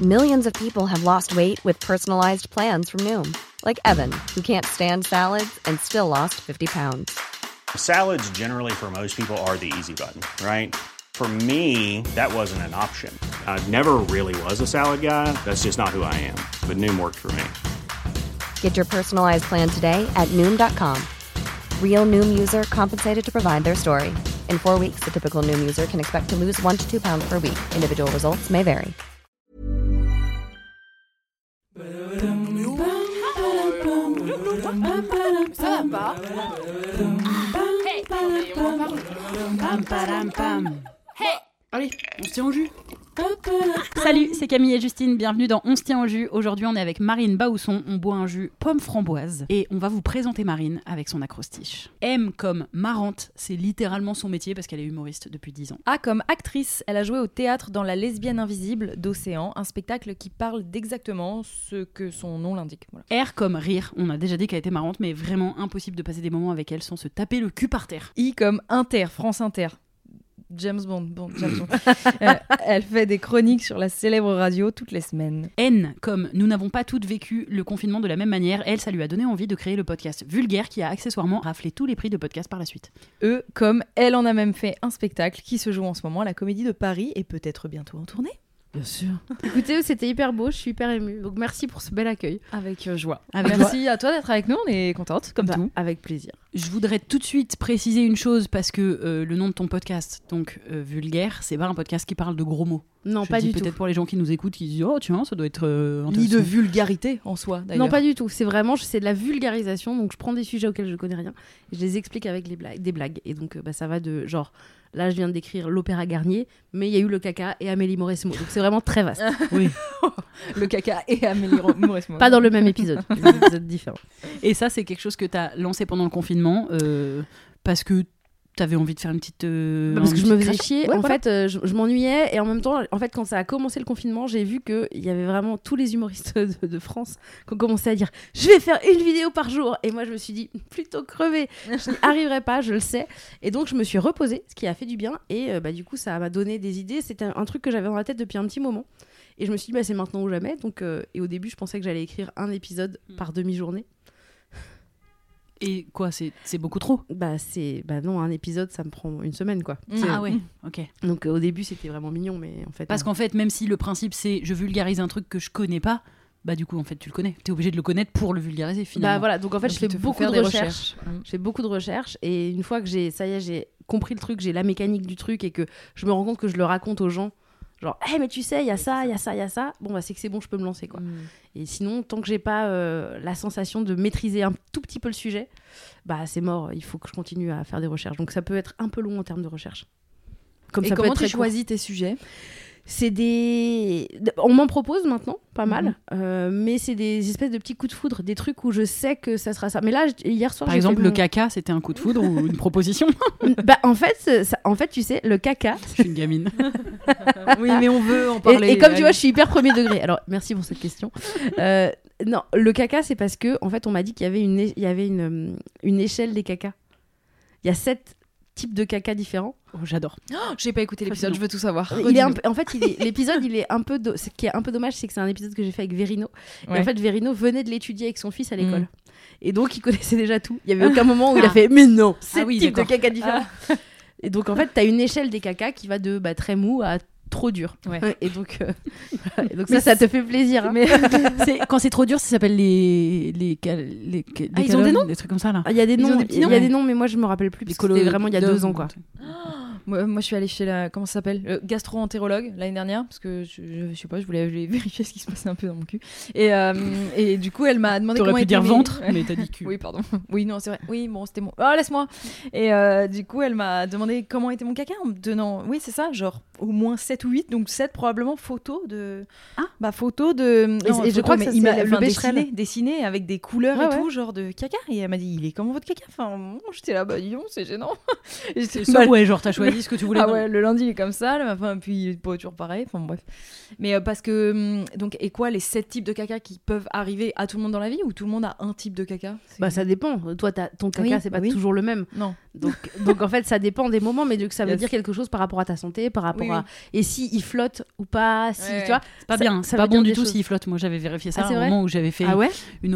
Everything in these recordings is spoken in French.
Millions of people have lost weight with personalized plans from Noom. Like Evan, who can't stand salads and still lost 50 pounds. Salads generally for most people are the easy button, right? For me, that wasn't an option. I never really was a salad guy. That's just not who I am. But Noom worked for me. Get your personalized plan today at Noom.com. Real Noom user compensated to provide their story. In 4 weeks, the typical Noom user can expect to lose 1 to 2 pounds per week. Individual results may vary. Ça va pas. Hey. Allez, on se tient au jus. Salut, c'est Camille et Justine, bienvenue dans On se tient au jus. Aujourd'hui on est avec Marine Baousson, on boit un jus pomme framboise et on va vous présenter Marine avec son acrostiche. M comme marrante, c'est littéralement son métier parce qu'elle est humoriste depuis 10 ans. A comme actrice, elle a joué au théâtre dans La Lesbienne Invisible d'Océan, un spectacle qui parle d'exactement ce que son nom l'indique. Voilà. R comme rire, on a déjà dit qu'elle était marrante mais vraiment impossible de passer des moments avec elle sans se taper le cul par terre. I comme Inter, France Inter. James Bond. Elle fait des chroniques sur la célèbre radio toutes les semaines. N comme nous n'avons pas toutes vécu le confinement de la même manière, elle, ça lui a donné envie de créer le podcast Vulgaire qui a accessoirement raflé tous les prix de podcast par la suite. E comme elle en a même fait un spectacle qui se joue en ce moment à la Comédie de Paris et peut-être bientôt en tournée. Bien sûr. Écoutez, c'était hyper beau, je suis hyper émue. Donc merci pour ce bel accueil. Avec joie. Merci à toi d'être avec nous, on est contente, comme tout. Avec plaisir. Je voudrais tout de suite préciser une chose parce que le nom de ton podcast, donc Vulgaire, c'est pas un podcast qui parle de gros mots. Non, je pas dis du tout. Peut-être pour les gens qui nous écoutent, qui disent oh tiens, ça doit être ni de vulgarité en soi d'ailleurs. Non, pas du tout. C'est vraiment, c'est de la vulgarisation. Donc je prends des sujets auxquels je connais rien et je les explique avec des blagues. Et donc ça va de genre. Là, je viens de décrire l'Opéra Garnier, mais il y a eu le caca et Amélie Mauresmo. Donc c'est vraiment très vaste. Oui. Le caca et Amélie Mauresmo. Pas dans le même épisode. Des épisodes différents. Et ça, c'est quelque chose que tu as lancé pendant le confinement parce que t'avais envie de faire une petite parce que je me faisais chier. Ouais, en voilà. fait, je m'ennuyais et en même temps, en fait, quand ça a commencé le confinement, j'ai vu qu'il y avait vraiment tous les humoristes de France qui ont commencé à dire « Je vais faire une vidéo par jour !» Et moi, je me suis dit « Plutôt crever, je n'y arriverai pas, je le sais. » Et donc, je me suis reposée, ce qui a fait du bien. Et du coup, ça m'a donné des idées. C'était un truc que j'avais dans la tête depuis un petit moment. Et je me suis dit « C'est maintenant ou jamais. » Donc, et au début, je pensais que j'allais écrire un épisode par demi-journée. Et quoi, c'est beaucoup trop? Non, un épisode, ça me prend une semaine, quoi. Ah ouais, ok. Donc au début, c'était vraiment mignon, mais en fait... Parce qu'en fait, même si le principe, c'est je vulgarise un truc que je connais pas, bah du coup, en fait, tu le connais. T'es obligé de le connaître pour le vulgariser, finalement. Bah voilà, donc en fait, je fais beaucoup de recherches. recherches. Je fais beaucoup de recherches, et une fois que j'ai compris le truc, j'ai la mécanique du truc, et que je me rends compte que je le raconte aux gens, genre, hey, mais tu sais, il y a ça, il y a ça, il y a ça. Bon, bah, c'est que c'est bon, je peux me lancer, quoi. Et sinon, tant que j'ai pas la sensation de maîtriser un tout petit peu le sujet, bah, c'est mort. Il faut que je continue à faire des recherches. Donc, ça peut être un peu long en termes de recherche. Comme ça comment tu choisis tes sujets? On m'en propose maintenant, pas mal, mais c'est des espèces de petits coups de foudre, des trucs où je sais que ça sera ça. Mais là, hier soir, par exemple, le caca, c'était un coup de foudre ou une proposition? Bah, en fait, tu sais, le caca... Je suis une gamine. Oui, mais on veut en parler. Et comme tu vois, je suis hyper premier degré. Alors, merci pour cette question. Non, le caca, c'est parce que, en fait, on m'a dit qu'il y avait une échelle des cacas. Il y a 7 types de caca différents. Oh, j'adore. J'ai pas écouté l'épisode, je veux tout savoir. L'épisode, il est un peu... Ce qui est un peu dommage, c'est que c'est un épisode que j'ai fait avec Verino. Ouais. Et en fait, Verino venait de l'étudier avec son fils à l'école. Et donc, il connaissait déjà tout. Il y avait aucun moment où il a fait « Mais non, 7 types de caca différents. » Et donc, en fait, t'as une échelle des cacas qui va de très mou à trop dur. Ouais. Et donc, ça te fait plaisir. Hein. Mais quand c'est trop dur, ça s'appelle les ils ont des noms? des trucs comme ça là. Il y a des Ils ont noms, des petits il y noms. a des noms, mais moi je me rappelle plus parce que c'était vraiment il y a 2 ans, quoi. Moi, je suis allée chez la... Comment ça s'appelle? Le gastro-entérologue l'année dernière, parce que je sais pas, je voulais vérifier ce qui se passait un peu dans mon cul. Et du coup, elle m'a demandé T'aurais comment pu était dire mes- ventre, mais t'as dit cul. Oui, pardon. Oui, non, c'est vrai. Oui, bon, c'était mon... Oh, laisse-moi. Et du coup, elle m'a demandé comment était mon caca en me donnant... Oui, c'est ça, genre au moins 7 ou 8, donc 7 probablement photos de... Ah. Bah, photos de... Non, et je photos, crois que mais ça, il m'a c'est le Becherel. dessiné avec des couleurs Ouais, et ouais. tout, genre de caca. Et elle m'a dit, il est comment votre caca? Enfin, bon, j'étais là, bah, dis donc, c'est gênant. Et j'étais Ça, ouais, genre t'as choisi ce que tu voulais. Ah non. ouais, le lundi il est comme ça, le matin, puis il est pas toujours pareil, enfin bref. Mais parce que, donc, et quoi, les 7 types de caca qui peuvent arriver à tout le monde dans la vie, ou tout le monde a un type de caca? Bah ça dépend. Toi, ton caca, Oui, c'est pas oui. toujours le même. Non. Donc en fait, ça dépend des moments, mais ça veut dire quelque chose par rapport à ta santé, par rapport à... Et si il flotte ou pas, si, tu vois. C'est pas bien, c'est pas bon du tout s'il flotte. Moi, j'avais vérifié ça à un moment où j'avais fait une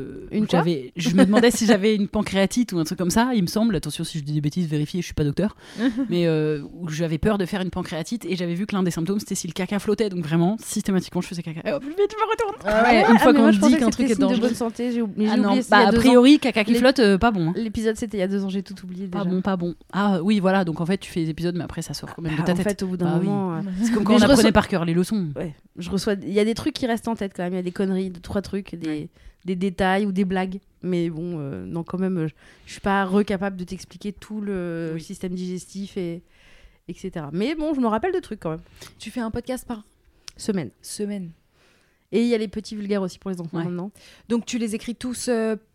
je me demandais si j'avais une pancréatite ou un truc comme ça, il me semble. Attention, si je dis des bêtises, vérifiez, je suis pas docteur. Mais où j'avais peur de faire une pancréatite et j'avais vu que l'un des symptômes, c'était si le caca flottait. Donc vraiment, systématiquement, je faisais caca. Et hop, vite, je me retourne. Une fois qu'on dit qu'un truc est de dangereux. bonne santé, j'ai oublié. A priori, caca qui flotte, pas bon. L'épisode, c'était il y a 2 ans, j'ai tout oublié déjà. Pas bon. Ah oui, voilà, donc en fait, tu fais des épisodes, mais après, ça sort quand même de ta tête. En fait, au bout d'un moment... C'est comme quand on apprenait par cœur les leçons. Ouais, il y a des trucs qui restent en tête quand même, il y a des conneries, 2-3 trucs, des détails ou des blagues. Mais bon, non, quand même, je suis pas recapable de t'expliquer tout le système digestif, etc. Mais bon, je me rappelle de trucs quand même. Tu fais un podcast par semaine. Et il y a les petits vulgaires aussi pour les enfants maintenant. Donc tu les écris tous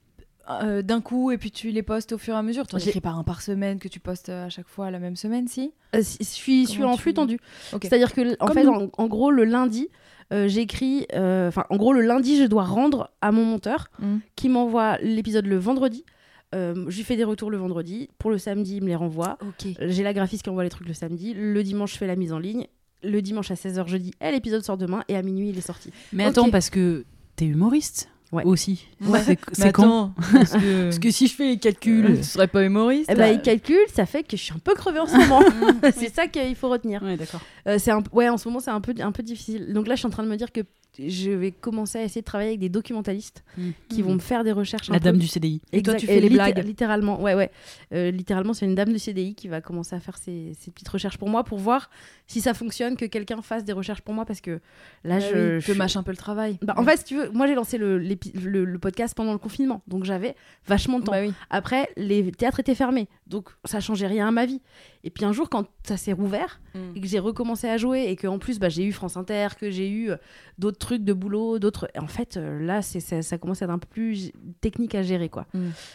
d'un coup et puis tu les postes au fur et à mesure. Tu en écris par un par semaine que tu postes à chaque fois la même semaine, si je suis en flux tendu. Okay. C'est-à-dire que en gros, le lundi, j'écris... en gros, le lundi, je dois rendre à mon monteur qui m'envoie l'épisode le vendredi. Je lui fais des retours le vendredi. Pour le samedi, il me les renvoie. Okay. J'ai la graphiste qui envoie les trucs le samedi. Le dimanche, je fais la mise en ligne. Le dimanche à 16h, je dis l'épisode sort demain et à minuit, il est sorti. Mais attends, parce que t'es humoriste aussi. Ouais. C'est quand parce que si je fais les calculs, tu serais pas humoriste. Il calcule, ça fait que je suis un peu crevée en ce moment. C'est ça qu'il faut retenir. Ouais, d'accord. En ce moment, c'est un peu difficile. Donc là, je suis en train de me dire que je vais commencer à essayer de travailler avec des documentalistes qui vont me faire des recherches. La dame du CDI. Et toi, tu fais les blagues. Littéralement, littéralement, c'est une dame du CDI qui va commencer à faire ces petites recherches pour moi pour voir si ça fonctionne, que quelqu'un fasse des recherches pour moi, parce que là, je mâche un peu le travail. En fait, si tu veux, moi, j'ai lancé le podcast pendant le confinement, donc j'avais vachement de temps. Après, les théâtres étaient fermés, donc ça changeait rien à ma vie. Et puis un jour, quand ça s'est rouvert et que j'ai recommencé à jouer et qu'en plus, j'ai eu France Inter, que j'ai eu d'autres trucs de boulot, d'autres... En fait, là, ça commence à être un peu plus technique à gérer, quoi.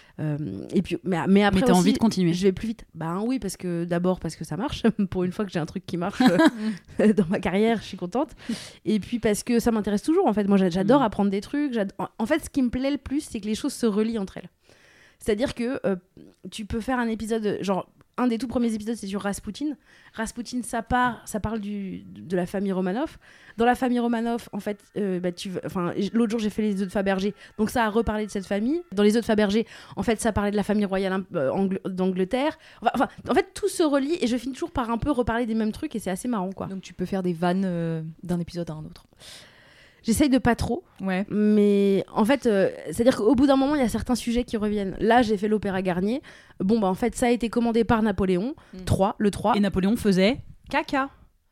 Et puis, mais après mais t'as aussi, envie de continuer. Je vais plus vite. Oui, parce que ça marche. Pour une fois que j'ai un truc qui marche dans ma carrière, je suis contente. Et puis parce que ça m'intéresse toujours, en fait. Moi, j'adore apprendre des trucs. En fait, ce qui me plaît le plus, c'est que les choses se relient entre elles. C'est-à-dire que tu peux faire un épisode, genre... Un des tout premiers épisodes, c'est sur Rasputin. Rasputin, ça parle de la famille Romanov. Dans la famille Romanov, en fait, l'autre jour, j'ai fait les œufs de Fabergé, donc ça a reparlé de cette famille. Dans les œufs de Fabergé, en fait, ça parlait de la famille royale d'Angleterre. En fait, tout se relie et je finis toujours par un peu reparler des mêmes trucs et c'est assez marrant, quoi. Donc tu peux faire des vannes d'un épisode à un autre. J'essaye de pas trop, mais en fait, c'est-à-dire qu'au bout d'un moment, il y a certains sujets qui reviennent. Là, j'ai fait l'Opéra Garnier. En fait, ça a été commandé par Napoléon, le 3. Et Napoléon faisait caca.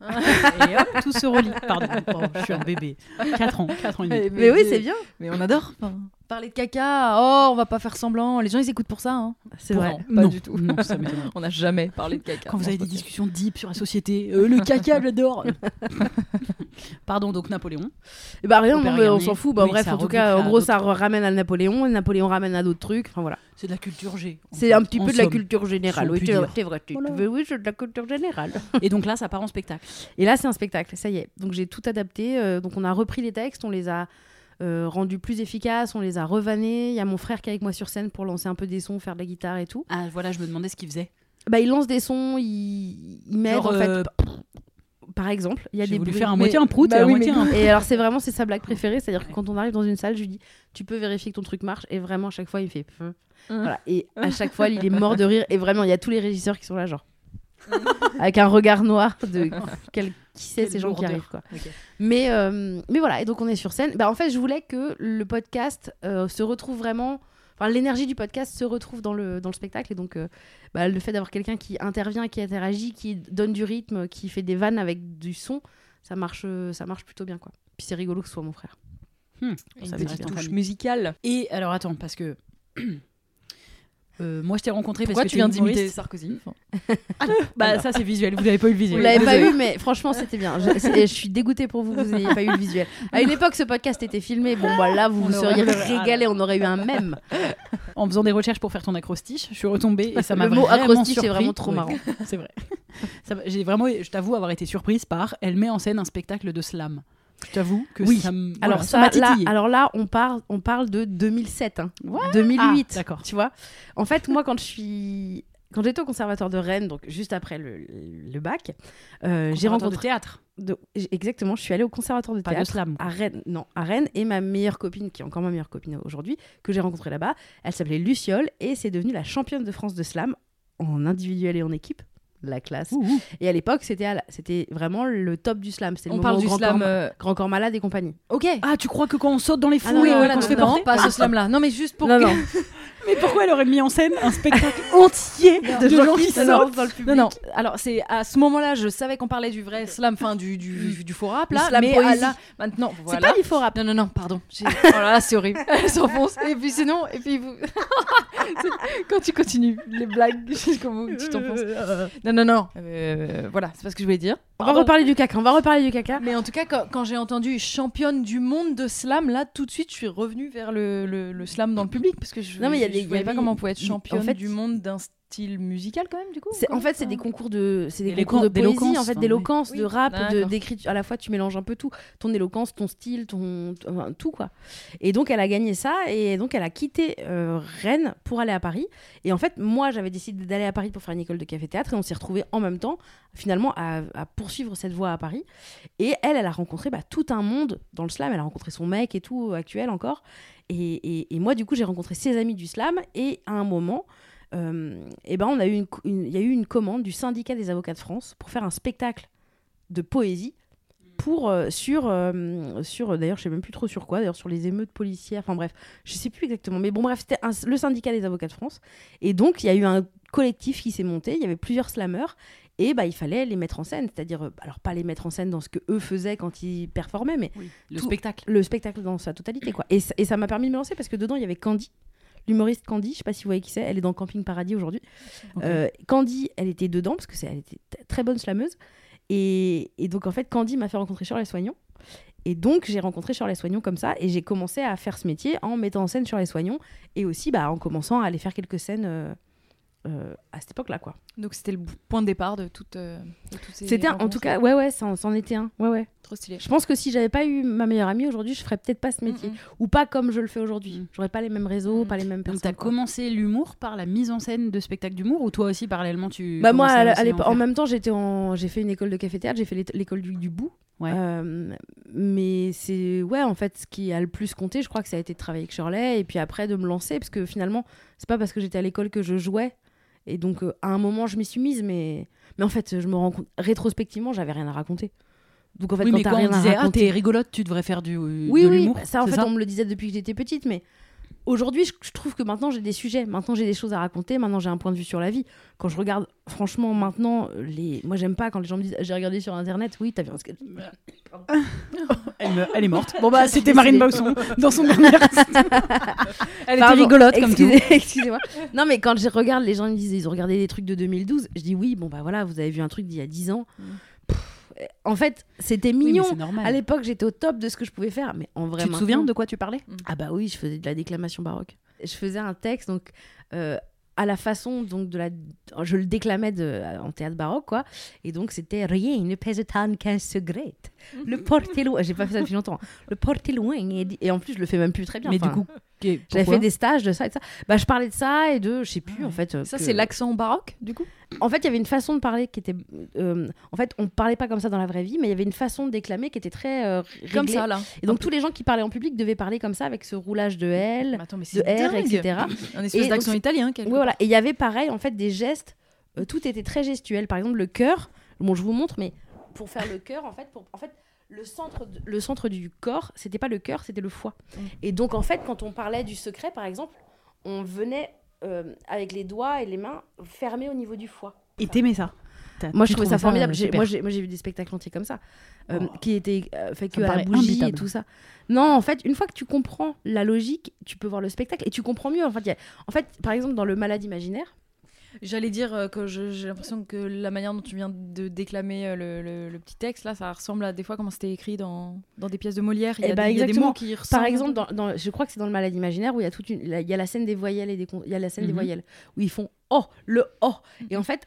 Et hop, tout se relie. Pardon, je suis un bébé. 4 ans et demi. Mais oui, c'est bien. Mais on adore. Parler de caca, on va pas faire semblant. Les gens, ils écoutent pour ça. Hein. C'est vrai. Pas du tout. Non, ça m'étonne. On n'a jamais parlé de caca. Quand vous avez des discussions deep sur la société, le caca, j'adore. Pardon, donc Napoléon. Rien, on s'en fout. Bref, en tout cas, en gros, ça ramène à Napoléon. Et Napoléon ramène à d'autres trucs. Enfin, voilà. C'est de la culture G. C'est un petit peu de la culture générale. Oui, c'est vrai. Oui, c'est de la culture générale. Et donc là, ça part en spectacle. Et là, c'est un spectacle. Ça y est. Donc j'ai tout adapté. Donc on a repris les textes, on les a rendus plus efficaces, on les a revannés. Il y a mon frère qui est avec moi sur scène pour lancer un peu des sons, faire de la guitare et tout. Ah voilà, je me demandais ce qu'il faisait. Il lance des sons, il m'aide en fait. Par exemple, il y a des bruits. Faire à moitié un prout et à moitié un... Et alors c'est sa blague préférée, c'est-à-dire que quand on arrive dans une salle, je lui dis tu peux vérifier que ton truc marche, et vraiment à chaque fois il fait voilà, et à chaque fois il est mort de rire, et vraiment il y a tous les régisseurs qui sont là genre avec un regard noir de qui sait ces gens qui arrivent, quoi. Okay. Mais voilà, et donc on est sur scène. En fait je voulais que le podcast se retrouve vraiment, l'énergie du podcast se retrouve dans le spectacle, et donc le fait d'avoir quelqu'un qui intervient, qui interagit, qui donne du rythme, qui fait des vannes avec du son, ça marche plutôt bien, quoi. Puis c'est rigolo que ce soit mon frère. Une petite touche musicale. Et alors attends, parce que moi je t'ai rencontré Pourquoi parce que tu viens d'imiter Sarkozy. Ça c'est visuel, vous l'avez pas eu le visuel. Vous l'avez pas eu, mais franchement c'était bien. Je suis dégoûtée pour vous, vous n'ayez pas eu le visuel. À une époque ce podcast était filmé, là vous vous seriez régalé, on aurait eu un mème. En faisant des recherches pour faire ton acrostiche, je suis retombée et ça m'a vraiment surpris. Le mot acrostiche c'est vraiment trop marrant. C'est vrai. Je t'avoue avoir été surprise par elle met en scène un spectacle de slam. Je t'avoue que ça m'a titillé. Alors là, on parle de 2007, 2008, d'accord. Tu vois. En fait, moi, quand je suis Quand j'étais au conservatoire de Rennes, donc juste après le bac, j'ai Conservatoire rencontré de théâtre. Exactement, je suis allée au conservatoire de Pas de théâtre slam. à Rennes, à Rennes, et ma meilleure copine, qui est encore ma meilleure copine aujourd'hui, que j'ai rencontrée là-bas, elle s'appelait Luciole et c'est devenue la championne de France de slam en individuel et en équipe. La classe. Et à l'époque, c'était vraiment le top du slam. C'était le On moment parle où du Grand slam. Corps- Grand Corps Malade et compagnie. Ok. Ah, tu crois que quand on saute dans les fous, non, et non, qu'on se fait non, porter pas ce slam-là. Non, mais juste pour. Non, que- non. Mais pourquoi elle aurait mis en scène un spectacle entier de gens qui se sortent lancent dans le public. Non, non. Alors, c'est à ce moment-là, je savais qu'on parlait du vrai slam, enfin du faux rap, là. Le slam mais poésie. là, maintenant, C'est voilà. pas du faux rap. Non, pardon. Oh là là, c'est horrible. Elle s'enfonce. Et puis sinon, vous... quand tu continues les blagues, comment tu t'enfonces. Non. Voilà, c'est pas ce que je voulais dire. On va reparler du caca. Mais en tout cas, quand j'ai entendu championne du monde de slam, là, tout de suite, je suis revenue vers le slam dans le public. Parce que je Non, mais il y a je des- voyais pas comment on pouvait être championne en fait, du monde d'un style musical, quand même, du coup. En fait, c'est des concours de, D'éloquence, concours de poésie, d'éloquence, en fait, enfin, d'éloquence, oui. de rap, D'accord. d'écriture. À la fois, tu mélanges un peu tout. Ton éloquence, ton style, enfin, tout, quoi. Et donc, elle a gagné ça. Et donc, elle a quitté Rennes pour aller à Paris. Et en fait, moi, j'avais décidé d'aller à Paris pour faire une école de café-théâtre. Et on s'est retrouvés en même temps, finalement, à poursuivre cette voie à Paris. Et elle a rencontré tout un monde dans le slam. Elle a rencontré son mec et tout, actuel encore. Et moi, du coup, j'ai rencontré ses amis du slam. Et à un moment... il y a eu une commande du syndicat des avocats de France pour faire un spectacle de poésie sur d'ailleurs je sais même plus trop sur quoi, d'ailleurs sur les émeutes policières, enfin bref, je sais plus exactement, mais bon bref, c'était le syndicat des avocats de France. Et donc il y a eu un collectif qui s'est monté, il y avait plusieurs slammeurs et il fallait les mettre en scène, c'est-à-dire alors pas les mettre en scène dans ce que eux faisaient quand ils performaient, mais Le spectacle. le spectacle dans sa totalité, quoi. Et ça m'a permis de me lancer parce que dedans il y avait Candy, l'humoriste Candy, je sais pas si vous voyez qui c'est, elle est dans Camping Paradis aujourd'hui. Ok. Candy, elle était dedans parce que elle était très bonne slameuse. Et donc en fait, Candy m'a fait rencontrer Shirley Soignon. Et donc j'ai rencontré Shirley Soignon comme ça et j'ai commencé à faire ce métier en mettant en scène Shirley Soignon et aussi en commençant à aller faire quelques scènes à cette époque-là, quoi. Donc c'était le point de départ de toutes ces C'était en rencontres. tout cas, ouais, c'en était un. Ouais. Trop stylé. Je pense que si j'avais pas eu ma meilleure amie aujourd'hui, je ferais peut-être pas ce métier. Ou pas comme je le fais aujourd'hui. J'aurais pas les mêmes réseaux, pas les mêmes Donc, personnes. t'as quoi. commencé l'humour par la mise en scène de spectacles d'humour ou toi aussi, parallèlement, tu. Moi, commençais aussi à l'époque, en en faire même temps, j'ai fait une école de café-théâtre, j'ai fait l'école du bout. Ouais. Mais c'est, en fait, ce qui a le plus compté, je crois que ça a été de travailler avec Shirley et puis après de me lancer, parce que finalement, c'est pas parce que j'étais à l'école que je jouais. Et donc, à un moment, je m'y suis mise, mais en fait, je me rends compte, rétrospectivement, j'avais rien à raconter. Donc, en fait, Oui, quand mais t'as quand on rien à disait raconter... t'es rigolote, tu devrais faire de Oui, l'humour. ça, en c'est fait, on me le disait depuis que j'étais petite, mais aujourd'hui, je trouve que maintenant, j'ai des sujets. Maintenant, j'ai des choses à raconter. Maintenant, j'ai un point de vue sur la vie. Quand je regarde, franchement, maintenant, moi, j'aime pas quand les gens me disent j'ai regardé sur Internet. Oui, t'as vu un sketch. Elle est morte. Bon, c'était Marine Bausson dans son dernier. Elle était Pardon, rigolote comme tout. Excusez-moi. Non, mais quand je regarde, les gens me disent ils ont regardé des trucs de 2012. Je dis oui, voilà, vous avez vu un truc d'il y a 10 ans. En fait, c'était Oui, mais mignon. c'est normal. À l'époque, j'étais au top de ce que je pouvais faire. Mais en vrai, Tu te souviens de quoi tu parlais? Ah bah oui, je faisais de la déclamation baroque. Je faisais un texte donc à la façon donc je le déclamais en théâtre baroque, quoi. Et donc c'était rien ne pèse tant qu'un secret. Le porter loin. J'ai pas fait ça depuis longtemps. Le porter loin et en plus je le fais même plus très bien. Mais Enfin, du coup, j'avais fait des stages de ça et de ça. Je parlais de ça et de je sais plus en fait. Ça, que- c'est l'accent baroque, du coup. En fait, il y avait une façon de parler qui était. En fait, on parlait pas comme ça dans la vraie vie, mais il y avait une façon de déclamer qui était très réglée. Comme ça, là. Et donc tous les gens qui parlaient en public devaient parler comme ça avec ce roulage de L, Mais attends, mais de c'est R, dingue. etc. Un espèce Et d'accent donc, italien, quelque Oui, voilà. Et il y avait pareil, en fait, des gestes. Tout était très gestuel. Par exemple, le cœur. Bon, je vous montre, mais pour faire le cœur, en fait, le centre du corps, c'était pas le cœur, c'était le foie. Et donc, en fait, quand on parlait du secret, par exemple, on venait avec les doigts et les mains fermés au niveau du foie. Et t'aimais ça? Moi, je trouvais ça formidable. super. Moi, j'ai vu des spectacles entiers comme ça, qui étaient faits que me à la paraît bougie imbitable. et tout ça. Non, en fait, une fois que tu comprends la logique, tu peux voir le spectacle et tu comprends mieux. En fait, par exemple, dans Le Malade imaginaire, J'allais dire que j'ai l'impression que la manière dont tu viens de déclamer le petit texte, là, ça ressemble à des fois comment c'était écrit dans des pièces de Molière. Il y a, il y a des exactement. mots qui ressemblent. Par exemple, je crois que c'est dans Le Malade imaginaire où il y a il y a la scène des voyelles il y a la scène des voyelles où ils font oh, le oh. Et en fait,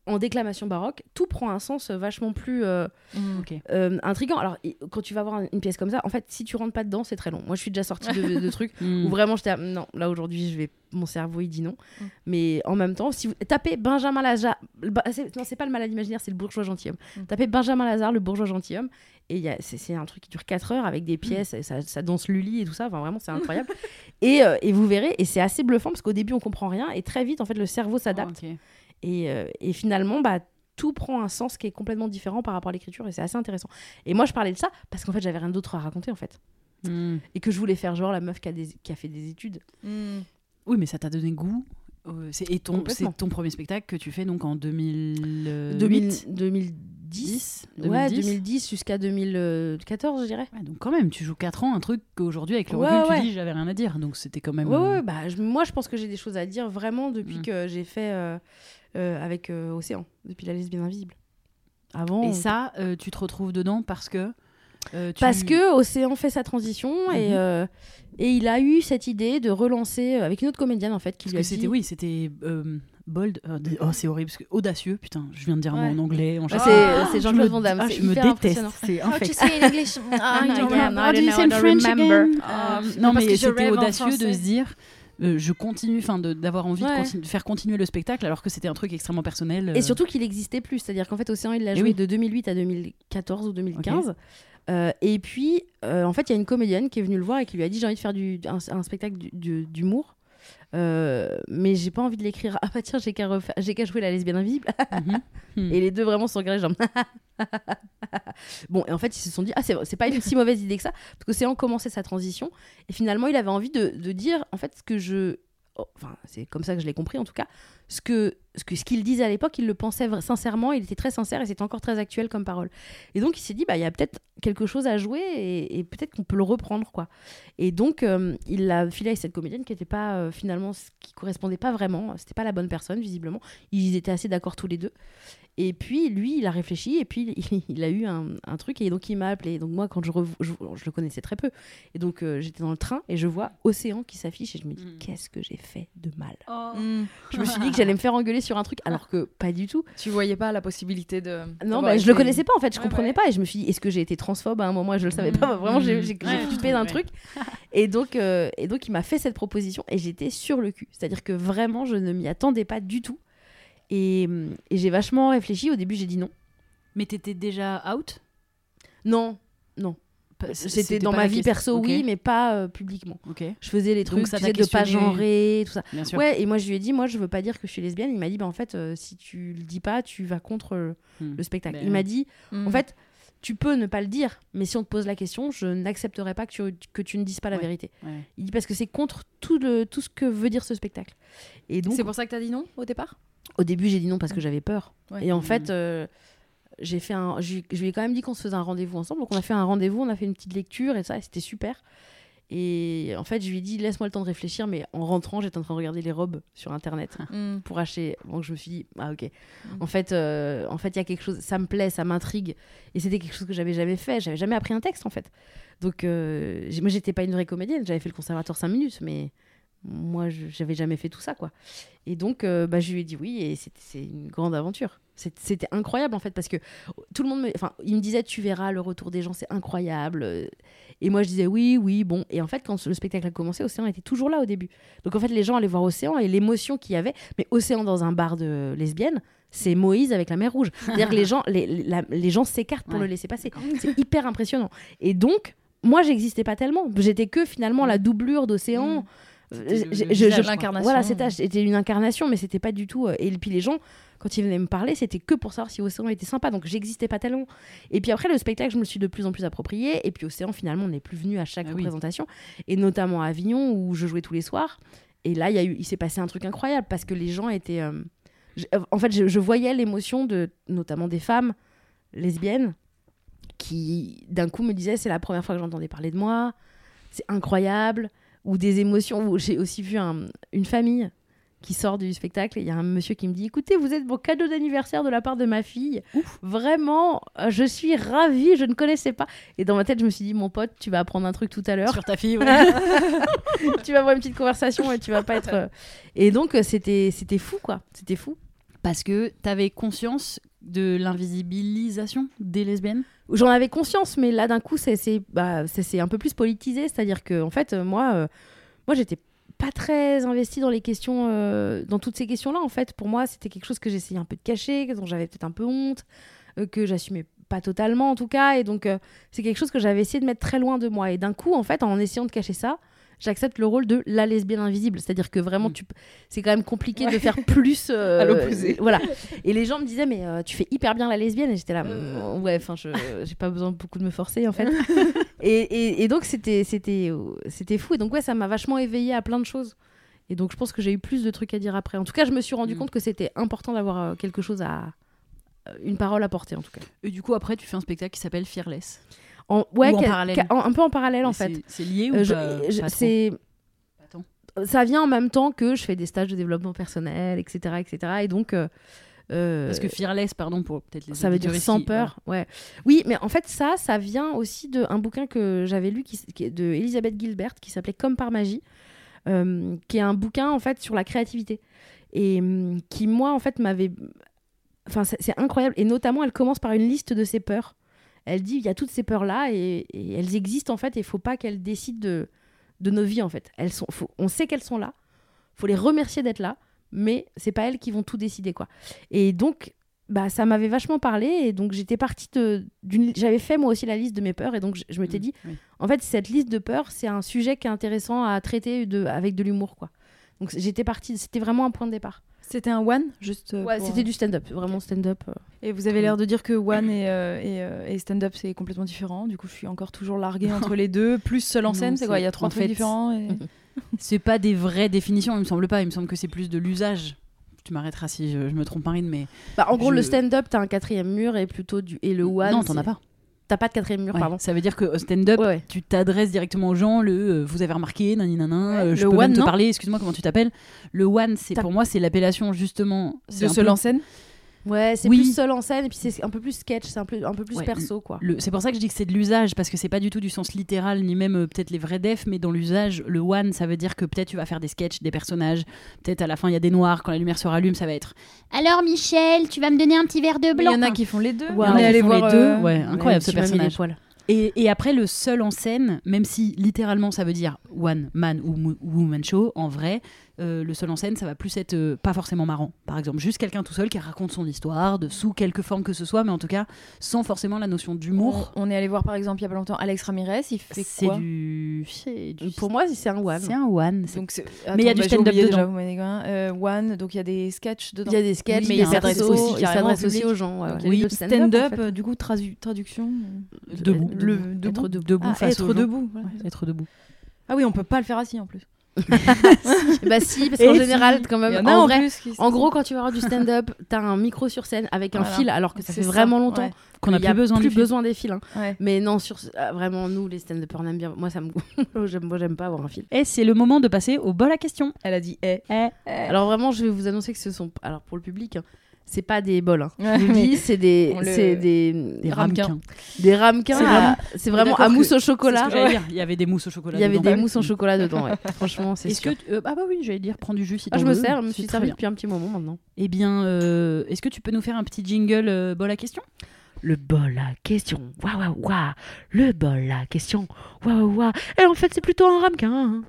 en déclamation baroque, tout prend un sens vachement plus Ok. intriguant. Alors, quand tu vas voir une pièce comme ça, en fait, si tu rentres pas dedans, c'est très long. Moi, je suis déjà sortie de trucs où vraiment j'étais non, là aujourd'hui, mon cerveau il dit non. Mais en même temps, si vous tapez Benjamin Lazare, c'est pas le malade imaginaire, c'est le bourgeois gentilhomme. Tapez Benjamin Lazare, le bourgeois gentilhomme, et c'est un truc qui dure 4 heures avec des pièces, et ça danse Lully et tout ça. Enfin, vraiment, c'est incroyable. et vous verrez, et c'est assez bluffant parce qu'au début, on comprend rien, et très vite, en fait, le cerveau s'adapte. Ok. Et finalement, tout prend un sens qui est complètement différent par rapport à l'écriture, et c'est assez intéressant. Et moi, je parlais de ça parce qu'en fait, j'avais rien d'autre à raconter, en fait. Et que je voulais faire genre la meuf qui a fait des études. Oui, mais ça t'a donné goût. C'est Complètement. ton premier spectacle que tu fais donc en 2010. 2010. Ouais, 2010 jusqu'à 2014, je dirais. Ouais, donc quand même, tu joues 4 ans, un truc qu'aujourd'hui, avec le Ouais, recul, ouais. tu dis j'avais rien à dire. Donc c'était quand même... Ouais, moi, je pense que j'ai des choses à dire vraiment depuis que j'ai fait avec Océan, depuis La Lesbienne Invisible. Avant. Et ça, tu te retrouves dedans parce que... Parce que Océan fait sa transition et il a eu cette idée de relancer avec une autre comédienne en fait qui Parce lui a que dit... c'était bold. C'est horrible parce que audacieux. Putain, je viens de dire un mot en anglais. C'est Jean-Claude Van Damme. Je me déteste. C'est infect. in English? How do you say in French again? Non, parce mais que je c'était rêve en audacieux de français. se dire. Je continue, d'avoir envie de faire continuer le spectacle alors que c'était un truc extrêmement personnel. Et surtout qu'il n'existait plus, c'est-à-dire qu'en fait Océan il l'a joué de 2008 à 2014 ou 2015. Okay. Et puis en fait il y a une comédienne qui est venue le voir et qui lui a dit j'ai envie de faire un spectacle d'humour. Mais j'ai pas envie de l'écrire. Ah bah tiens, j'ai qu'à jouer La Lesbienne Invisible. Et les deux vraiment se regardaient genre bon, et en fait ils se sont dit c'est pas une si mauvaise idée que ça, parce qu'Océan commençait sa transition et finalement il avait envie de dire en fait c'est comme ça que je l'ai compris en tout cas, ce qu'il disait à l'époque, il le pensait sincèrement, il était très sincère et c'était encore très actuel comme parole. Et donc il s'est dit il y a peut-être quelque chose à jouer et peut-être qu'on peut le reprendre quoi. Et donc il l'a filé avec cette comédienne qui n'était pas finalement ce qui correspondait pas vraiment, c'était pas la bonne personne visiblement. Ils étaient assez d'accord tous les deux. Et puis lui il a réfléchi et puis il a eu un truc et donc il m'a appelé. Donc moi quand je le connaissais très peu et donc j'étais dans le train et je vois Océan qui s'affiche et je me dis qu'est-ce que j'ai fait de mal. Je me suis dit que j'allais me faire engueuler sur un truc alors que pas du tout. Tu voyais pas la possibilité de... Non, je le connaissais pas en fait, je comprenais pas et je me suis dit est-ce que j'ai été transphobe à un moment et je le savais pas. Vraiment j'ai flippé d'un truc et donc il m'a fait cette proposition et j'étais sur le cul. C'est-à-dire que vraiment je ne m'y attendais pas du tout. Et j'ai vachement réfléchi. Au début, j'ai dit non. Mais t'étais déjà out ? Non. C'était dans ma vie perso, okay. Oui, mais pas publiquement. Okay. Je faisais les trucs, de de pas genrer, tout ça. Bien sûr. Ouais, et moi, je lui ai dit, moi, je veux pas dire que je suis lesbienne. Il m'a dit, en fait, si tu le dis pas, tu vas contre le spectacle. Il m'a dit, en fait, tu peux ne pas le dire, mais si on te pose la question, je n'accepterai pas que tu ne dises pas la vérité. Ouais. Il dit parce que c'est contre tout ce que veut dire ce spectacle. Et donc, c'est pour ça que t'as dit non au départ ? Au début, j'ai dit non parce que j'avais peur. Ouais. Et en fait, je lui ai quand même dit qu'on se faisait un rendez-vous ensemble. Donc, on a fait un rendez-vous, on a fait une petite lecture et ça, et c'était super. Et en fait, je lui ai dit, laisse-moi le temps de réfléchir. Mais en rentrant, j'étais en train de regarder les robes sur Internet pour acheter. Donc, je me suis dit, ok. En fait, il y a quelque chose, ça me plaît, ça m'intrigue. Et c'était quelque chose que j'avais jamais fait. J'avais jamais appris un texte, en fait. Donc, moi, j'étais pas une vraie comédienne. J'avais fait le conservatoire 5 minutes, mais... Moi, j'avais jamais fait tout ça, quoi. Et donc, je lui ai dit oui, et c'est une grande aventure. C'était incroyable, en fait, parce que tout le monde il me disait, tu verras, le retour des gens, c'est incroyable. Et moi, je disais oui, bon. Et en fait, quand le spectacle a commencé, Océan était toujours là au début. Donc, en fait, les gens allaient voir Océan et l'émotion qu'il y avait. Mais Océan dans un bar de lesbiennes, c'est Moïse avec la mer Rouge. C'est-à-dire que les gens s'écartent pour le laisser passer. C'est hyper impressionnant. Et donc, moi, j'existais pas tellement. J'étais que, finalement, la doublure d'Océan. L'incarnation. Voilà, c'était une incarnation, mais c'était pas du tout. Et puis les gens, quand ils venaient me parler, c'était que pour savoir si Océan était sympa. Donc j'existais pas tellement. Et puis après, le spectacle, je me le suis de plus en plus approprié. Et puis Océan, finalement, on n'est plus venu à chaque représentation. Et notamment à Avignon, où je jouais tous les soirs. Et là, il s'est passé un truc incroyable parce que les gens étaient. En fait, je voyais l'émotion notamment des femmes lesbiennes qui, d'un coup, me disaient c'est la première fois que j'entendais parler de moi. C'est incroyable. Ou des émotions, où j'ai aussi vu une famille qui sort du spectacle et il y a un monsieur qui me dit écoutez, vous êtes mon cadeau d'anniversaire de la part de ma fille. Ouf. Vraiment, je suis ravie, je ne connaissais pas. Et dans ma tête, je me suis dit mon pote, tu vas apprendre un truc tout à l'heure. Sur ta fille, ouais. Tu vas avoir une petite conversation et tu vas pas être... Et donc, c'était fou, quoi. C'était fou. Parce que t'avais conscience de l'invisibilisation des lesbiennes. J'en avais conscience, mais là d'un coup c'est un peu plus politisé, c'est-à-dire que en fait moi j'étais pas très investie dans les questions, dans toutes ces questions-là en fait. Pour moi c'était quelque chose que j'essayais un peu de cacher, dont j'avais peut-être un peu honte, que j'assumais pas totalement en tout cas, et donc c'est quelque chose que j'avais essayé de mettre très loin de moi. Et d'un coup en fait en essayant de cacher ça, j'accepte le rôle de la lesbienne invisible, c'est-à-dire que vraiment c'est quand même compliqué de faire plus à l'opposé. Voilà. Et les gens me disaient mais tu fais hyper bien la lesbienne, et j'étais là ouais, enfin j'ai pas besoin beaucoup de me forcer en fait. et donc c'était fou, et donc ouais, ça m'a vachement éveillée à plein de choses. Et donc je pense que j'ai eu plus de trucs à dire après. En tout cas, je me suis rendu compte que c'était important d'avoir quelque chose une parole à porter en tout cas. Et du coup après tu fais un spectacle qui s'appelle Fearless. En parallèle. Un peu en parallèle en fait. C'est lié ou pas trop. Ça vient en même temps que je fais des stages de développement personnel, etc. etc. Et donc... Parce que Fearless, pardon, pour peut-être les ça veut dire sans peur. Ouais. Oui, mais en fait ça vient aussi d'un bouquin que j'avais lu qui est de Elisabeth Gilbert, qui s'appelait Comme par magie, qui est un bouquin en fait sur la créativité. Et qui, moi, en fait, m'avait... Enfin, c'est incroyable. Et notamment, elle commence par une liste de ses peurs. Elle dit, il y a toutes ces peurs-là et elles existent en fait, et il ne faut pas qu'elles décident de nos vies en fait. On sait qu'elles sont là, il faut les remercier d'être là, mais ce n'est pas elles qui vont tout décider, quoi. Et donc, ça m'avait vachement parlé, et donc j'étais partie j'avais fait moi aussi la liste de mes peurs, et donc je m'étais dit, en fait, cette liste de peurs, c'est un sujet qui est intéressant à traiter avec de l'humour, quoi. Donc j'étais partie, c'était vraiment un point de départ. C'était un one, juste ouais, c'était du stand-up, vraiment stand-up. Et vous avez l'air de dire que one et stand-up, c'est complètement différent. Du coup, je suis encore toujours larguée entre les deux. Plus seul en scène, c'est quoi ? Il y a 3 trucs différents. C'est pas des vraies définitions, il me semble pas. Il me semble que c'est plus de l'usage. Tu m'arrêteras si je me trompe, Marine, mais... en gros, le stand-up, t'as un 4e mur, et le one... Non, t'en as pas. T'as pas de 4e mur, pardon. Ça veut dire que au stand-up, tu t'adresses directement aux gens, vous avez remarqué, je peux one, même te parler, excuse-moi, comment tu t'appelles. Le one, pour moi, c'est l'appellation justement... De seul en scène. Ouais, c'est plus seul en scène, et puis c'est un peu plus sketch, c'est un peu plus perso, quoi. C'est pour ça que je dis que c'est de l'usage, parce que c'est pas du tout du sens littéral, ni même peut-être les vrais defs, mais dans l'usage, le one, ça veut dire que peut-être tu vas faire des sketchs, des personnages, peut-être à la fin il y a des noirs, quand la lumière se rallume, ça va être « Alors Michel, tu vas me donner un petit verre de blanc ?» Il y en a qui font les deux. On est allé voir les deux, incroyable ce personnage. Et après, le seul en scène, même si littéralement ça veut dire one man ou woman show, en vrai, le seul en scène, ça va plus être pas forcément marrant. Par exemple, juste quelqu'un tout seul qui raconte son histoire, sous quelque forme que ce soit, mais en tout cas, sans forcément la notion d'humour. On est allé voir par exemple il y a pas longtemps Alex Ramirez, il fait quoi ? Pour moi, c'est un one. C'est un one. Donc, mais il y a du stand-up dedans. One, donc il y a des sketchs dedans. Il y a des sketchs, mais il s'adresse aussi aux gens. Oui, stand-up, du coup, traduction. Debout. Être debout. Être debout. Ah oui, on peut pas le faire assis en plus. Si, parce qu'en général, quand même, en gros, quand tu vas avoir du stand-up, t'as un micro sur scène avec un fil, alors que ça fait vraiment longtemps qu'on n'a plus besoin des fils. Mais non, vraiment, nous, les stand-uppers, on aime bien. Moi, j'aime pas avoir un fil. Et c'est le moment de passer au bol à questions. Elle a dit Alors vraiment, je vais vous annoncer que ce sont... Alors pour le public... C'est pas des bols, je vous dis, c'est des ramequins. Des ramequins, c'est vraiment à mousse au chocolat. Il y avait des mousses au chocolat. Il y avait des mousses au chocolat dedans, Franchement, c'est sûr. J'allais dire, prends du jus si tu veux. Je me suis servi depuis un petit moment maintenant. Eh bien, est-ce que tu peux nous faire un petit jingle bol à question ? Le bol à question, waouh, le bol à question, waouh. Et en fait, c'est plutôt un ramequin.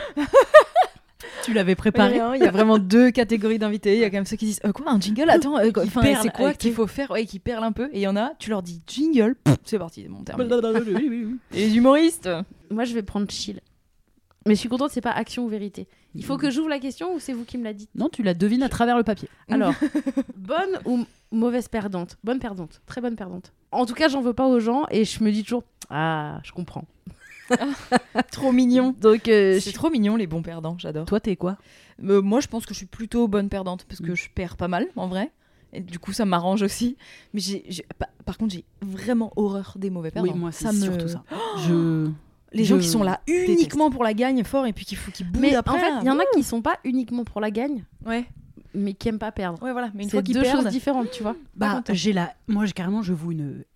Tu l'avais préparé. Il y a vraiment 2 catégories d'invités. Il y a quand même ceux qui disent quoi, un jingle, attends, c'est quoi qu'il faut faire, qui perlent un peu. Et il y en a, tu leur dis jingle, c'est parti, c'est mon terme. Et les humoristes, moi je vais prendre chill. Mais je suis contente, c'est pas action ou vérité. Il faut que j'ouvre la question ou c'est vous qui me la dites ? Non, tu la devines à travers le papier. Alors, bonne ou mauvaise perdante ? Bonne perdante, très bonne perdante. En tout cas, j'en veux pas aux gens, et je me dis toujours je comprends. Trop mignon. Donc c'est trop mignon les bons perdants, j'adore. Toi t'es quoi ? Moi je pense que je suis plutôt bonne perdante parce que je perds pas mal en vrai, et du coup ça m'arrange aussi, mais par contre j'ai vraiment horreur des mauvais perdants. Oui, moi c'est surtout ça. Les gens qui sont là uniquement pour la gagne fort et puis qu'il faut qu'ils boudent après. En fait il y en a qui sont pas uniquement pour la gagne, mais qui aiment pas perdre. Ouais, voilà. Mais une c'est fois qu'ils deux perdent, choses différentes, tu vois. Moi carrément je voue une haine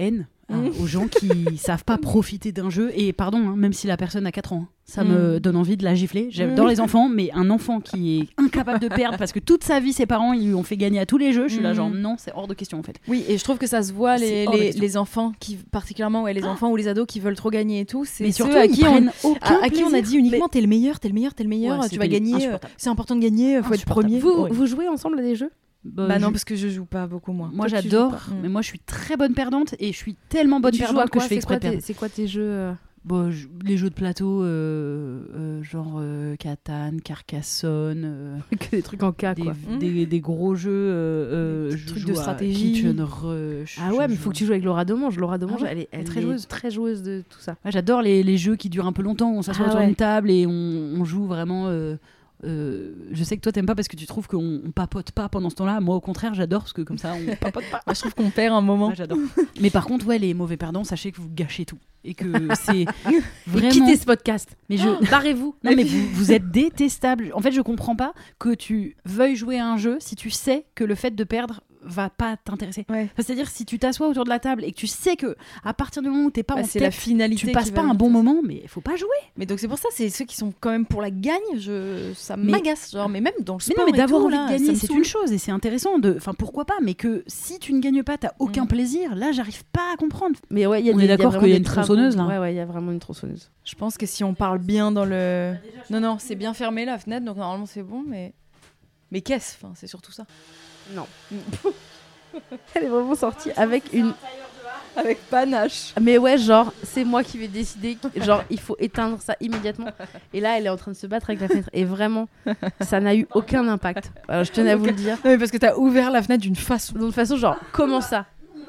aux gens qui savent pas profiter d'un jeu. Et pardon, hein, même si la personne a 4 ans, ça me donne envie de la gifler. J'adore les enfants, mais un enfant qui est incapable de perdre parce que toute sa vie, ses parents ils lui ont fait gagner à tous les jeux, je suis là genre non, c'est hors de question en fait. Oui, et je trouve que ça se voit, C'est hors de question. les enfants, qui, particulièrement les enfants ou les ados qui veulent trop gagner et tout. C'est Mais ceux surtout, à ils qui prennent aucun à qui on a dit uniquement t'es le meilleur, Ouais, tu vas c'était gagner, insupportable. c'est important de gagner, faut être Insupportable. premier. Vous, Ouais. vous jouez ensemble à des jeux? Bah non, parce que je joue pas beaucoup moi. Moi Toi, tu j'adore, joues pas. mais moi je suis très bonne perdante et je suis tellement bonne Tu joues à perdante que quoi? je fais exprès de perdre. C'est quoi tes jeux Bon, les jeux de plateau, genre Catan, Carcassonne, Que des trucs en cas, quoi. des gros jeux, Des je trucs joue de à stratégie. Kitchen Rush. Ah ouais, mais faut que tu joues avec Laura Demange. Laura Demange, Ah ouais, elle est elle est très joueuse. très joueuse de tout ça. Ouais, j'adore les jeux qui durent un peu longtemps, où on s'assoit Ah autour ouais. d'une table et on joue vraiment. Je sais que toi t'aimes pas parce que tu trouves qu'on papote pas pendant ce temps-là. Moi au contraire j'adore parce que comme ça on papote pas. Moi, je trouve qu'on perd un moment. Ouais, j'adore. Mais par contre ouais, les mauvais perdants, sachez que vous gâchez tout et que c'est vraiment. Et quittez ce podcast. Mais je Barrez-vous. non mais vous êtes détestable. En fait je comprends pas que tu veuilles jouer à un jeu si tu sais que le fait de perdre va pas t'intéresser. Ouais. Enfin, c'est-à-dire si tu t'assois autour de la table et que tu sais que à partir du moment où t'es pas en C'est tête, la finalité. tu passes qui pas va un bon vite. moment, mais faut pas jouer. Mais donc c'est pour ça, c'est ceux qui sont quand même pour la gagne, ça Mais- m'agace. Genre, mais même dans le Mais sport non, mais et d'avoir tout, envie là, de ça gagner, me c'est saoule. une chose et c'est intéressant. Enfin, pourquoi pas, mais que si tu ne gagnes pas, t'as aucun plaisir. Là, j'arrive pas à comprendre. Mais ouais, il y a On est d'accord qu'il y a une tronçonneuse, là. Ouais, il y a vraiment une tronçonneuse. Je pense que si on parle bien dans le... Non, c'est bien fermé la fenêtre, donc normalement c'est bon, mais... Mais qu'est-ce? Enfin, c'est surtout ça. Non. Elle est vraiment sortie avec une... Avec panache. Mais ouais, genre, c'est moi qui vais décider. Genre, il faut éteindre ça immédiatement. Et là, elle est en train de se battre avec la fenêtre. Et vraiment, ça n'a eu aucun impact. Alors, je tenais à vous le dire. Non, mais parce que t'as ouvert la fenêtre d'une façon... De toute façon, genre, comment ça?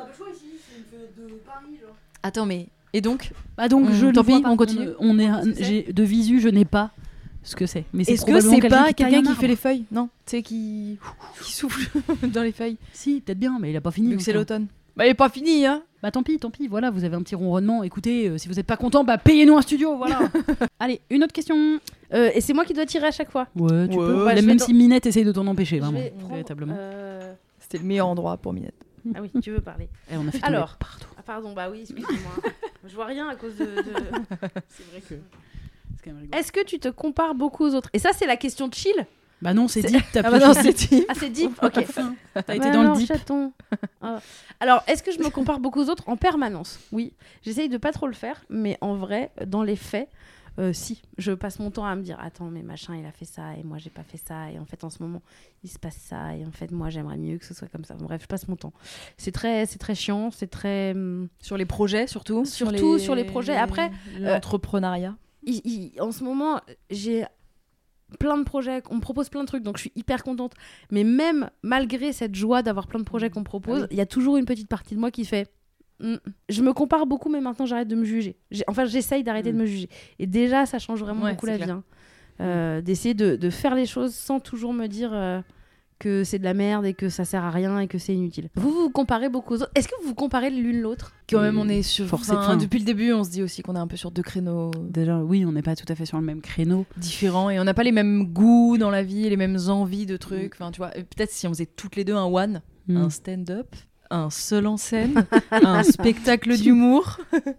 Attends, mais... Et donc Bah donc, je tant le vois pis, pas. on continue. J'ai de visu, je n'ai pas ce que c'est. Mais c'est est-ce que probablement c'est pas qui taille quelqu'un un qui arbre. fait les feuilles? Non, tu sais, qui souffle dans les feuilles. Si, peut-être bien, mais il a pas fini. Vu que c'est encore. l'automne. Bah, il est pas fini, hein. Bah tant pis, voilà, vous avez un petit ronronnement. Écoutez, si vous êtes pas content, bah payez-nous un studio, voilà. Allez, une autre question. Et c'est moi qui dois tirer à chaque fois. Ouais, tu Ouais, peux. ouais, je Même vais si Minette essaye de t'en empêcher, Je vraiment, vais prendre, véritablement. C'était le meilleur endroit pour Minette. Ah oui, tu veux parler. Et on a fait tomber Alors. partout. Ah pardon, bah oui, excusez-moi. Je vois rien à cause de... C'est vrai que. C'est quand même rigolo. Est-ce que tu te compares beaucoup aux autres? Et ça, c'est la question de chill. Bah non, c'est deep. T'as Ah bah pioché non, deep. c'est dit. Ah, c'est deep. Ok. T'as été dans le deep. Chaton. Ah. Alors, est-ce que je me compare beaucoup aux autres en permanence? Oui. J'essaye de pas trop le faire, mais en vrai, dans les faits, si. Je passe mon temps à me dire, attends, mais machin, il a fait ça, et moi, j'ai pas fait ça, et en fait, en ce moment, il se passe ça, et en fait, moi, j'aimerais mieux que ce soit comme ça. Bref, je passe mon temps. C'est très chiant, c'est très... Sur les projets, surtout. Surtout sur les projets. Après, l'entrepreneuriat. En ce moment, j'ai plein de projets, on me propose plein de trucs, donc je suis hyper contente. Mais même malgré cette joie d'avoir plein de projets qu'on me propose, il y a toujours une petite partie de moi qui fait... Je me compare beaucoup, mais maintenant j'arrête de me juger. Enfin, j'essaye d'arrêter de me juger. Et déjà, ça change vraiment beaucoup la vie. Hein. D'essayer de faire les choses sans toujours me dire que c'est de la merde et que ça sert à rien et que c'est inutile. Vous vous comparez beaucoup aux autres. Est-ce que vous vous comparez l'une l'autre? Quand même, on est sur... Forcément. Enfin, depuis le début, on se dit aussi qu'on est un peu sur deux créneaux Déjà, oui, on n'est pas tout à fait sur le même créneau. différents et on n'a pas les mêmes goûts dans la vie, les mêmes envies de trucs. Enfin, tu vois, peut-être si on faisait toutes les deux un one, un stand-up, un seul en scène, un spectacle d'humour,